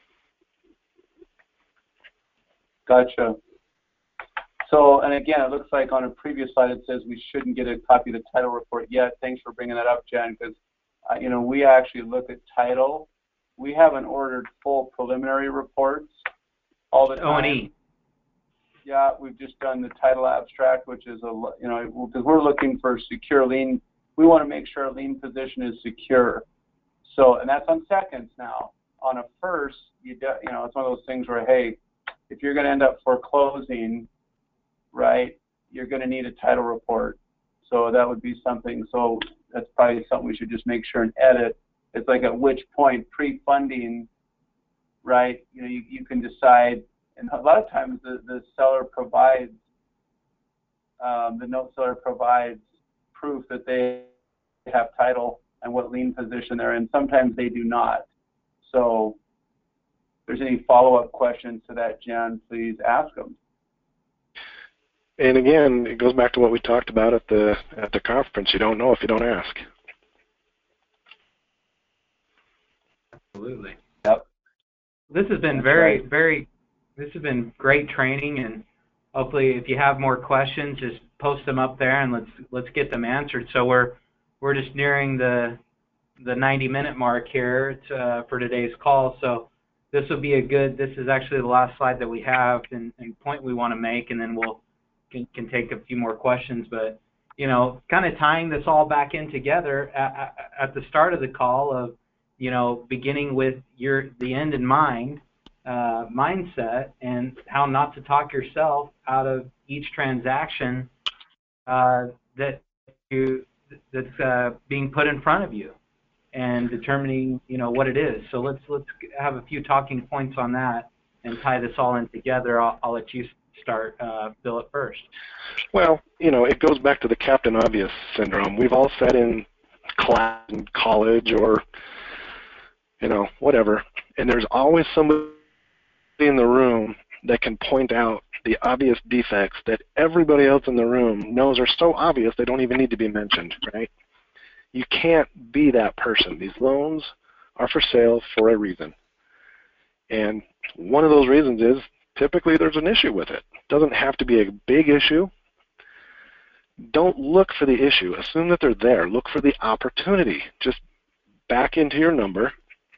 Gotcha. So, and again, it looks like on a previous slide it says we shouldn't get a copy of the title report yet. Thanks for bringing that up, Jen, because we actually look at title. We haven't ordered full preliminary reports all the time. O&E. Yeah, we've just done the title abstract, which is because we're looking for secure lien. We want to make sure our lien position is secure. So, and that's on seconds now. On a first, it's one of those things where, hey, if you're going to end up foreclosing, right, you're going to need a title report. So that would be something. So that's probably something we should just make sure and edit. It's like at which point pre-funding, right? You can decide. And a lot of times the seller provides, the note seller provides proof that they have title and what lien position they're in. Sometimes they do not. So if there's any follow-up questions to that, Jen, please ask them. And again, it goes back to what we talked about at the conference. You don't know if you don't ask. Absolutely. Yep. This has been this has been great training, and hopefully if you have more questions, just post them up there and let's get them answered. So we're just nearing the 90-minute mark here for today's call. So this will be this is actually the last slide that we have and point we want to make, and then we'll can take a few more questions. But kind of tying this all back in together at the start of the call of beginning with the end in mind, mindset, and how not to talk yourself out of each transaction that's being put in front of you, and determining what it is. So let's have a few talking points on that and tie this all in together. I'll let you start, Philip, first. Well, it goes back to the Captain Obvious syndrome. We've all sat in class in college or whatever, and there's always somebody in the room that can point out the obvious defects that everybody else in the room knows are so obvious they don't even need to be mentioned, right? You can't be that person. These loans are for sale for a reason. And one of those reasons is typically there's an issue with it. It doesn't have to be a big issue. Don't look for the issue. Assume that they're there. Look for the opportunity. Just back into your number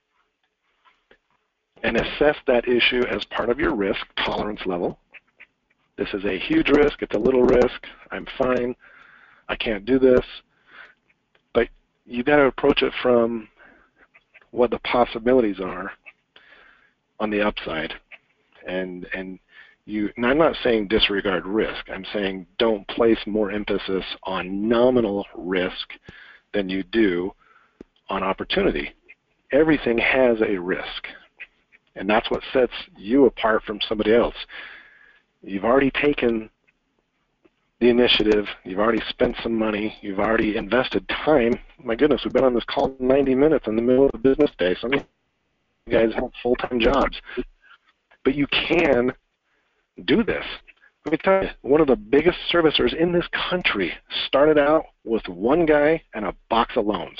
and assess that issue as part of your risk tolerance level. This is a huge risk. It's a little risk. I'm fine. I can't do this. But you've got to approach it from what the possibilities are on the upside. And And I'm not saying disregard risk. I'm saying don't place more emphasis on nominal risk than you do on opportunity. Everything has a risk, and that's what sets you apart from somebody else. You've already taken the initiative, you've already spent some money, you've already invested time. My goodness, we've been on this call 90 minutes in the middle of a business day. Some of you guys have full-time jobs. But you can do this. Let me tell you, one of the biggest servicers in this country started out with one guy and a box of loans.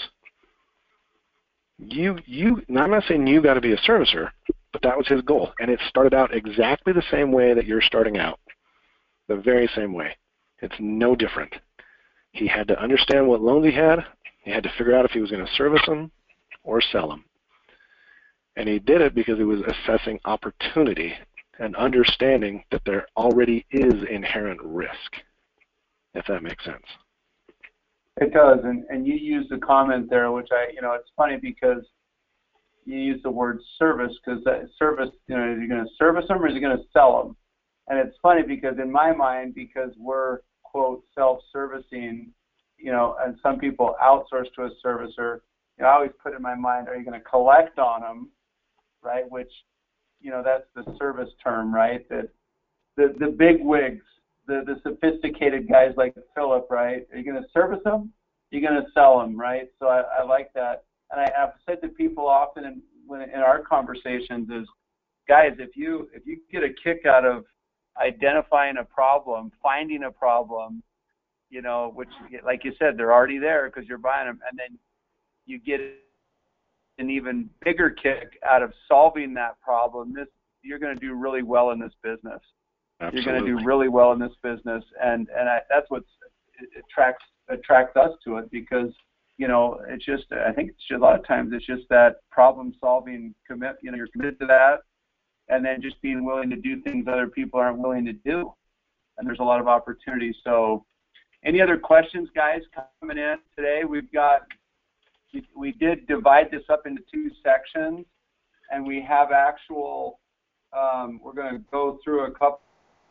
Now I'm not saying you got to be a servicer, but that was his goal. And it started out exactly the same way that you're starting out, the very same way. It's no different. He had to understand what loans he had. He had to figure out if he was going to service them or sell them. And he did it because he was assessing opportunity and understanding that there already is inherent risk, if that makes sense. It does, and you used a comment there, which it's funny because you use the word service, because that service, is he going to service them or is he going to sell them? And it's funny because in my mind, because we're, quote, self-servicing, and some people outsource to a servicer, I always put in my mind, are you going to collect on them, right? Which, that's the service term, right? That the big wigs, the sophisticated guys like Philip, right? Are you going to service them? You're going to sell them, right? So I like that. And I've said to people often in our conversations is, guys, if you get a kick out of identifying a problem, finding a problem, which, like you said, they're already there because you're buying them, and then you get an even bigger kick out of solving that problem, you're going to do really well in this business. Absolutely. You're going to do really well in this business, and that's what attracts us to it, because it's just, I think it's just, a lot of times it's just that problem-solving commit. You're committed to that, and then just being willing to do things other people aren't willing to do, and there's a lot of opportunity. So, any other questions, guys, coming in today? We did divide this up into 2 sections, and we have actual. We're going to go through a couple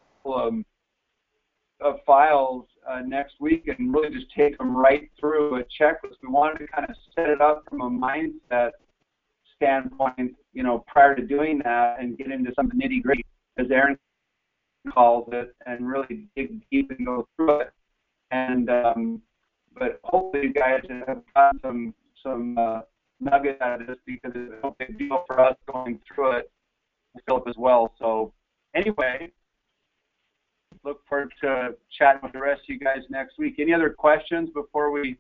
of files next week and really just take them right through a checklist. We wanted to kind of set it up from a mindset standpoint, prior to doing that, and get into some of the nitty-gritty, as Aaron calls it, and really dig deep and go through it. And but hopefully you guys have gotten some nuggets out of this, because it's no big deal for us going through it, Philip as well. So anyway, look forward to chatting with the rest of you guys next week. Any other questions before we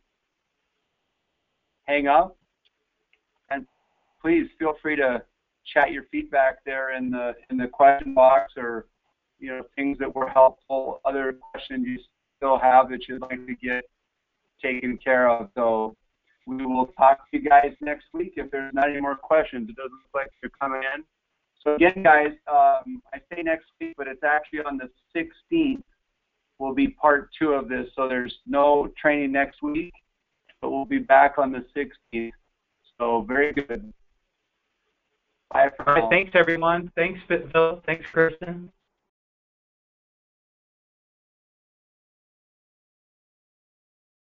hang up? And please feel free to chat your feedback there in the question box, or things that were helpful, other questions you still have that you'd like to get taken care of. So we will talk to you guys next week if there's not any more questions. It doesn't look like they're coming in. So again, guys, I say next week, but it's actually on the 16th will be part 2 of this. So there's no training next week, but we'll be back on the 16th. So very good. Bye for All right, all. thanks, everyone. Thanks, Phil. Thanks, Kristen.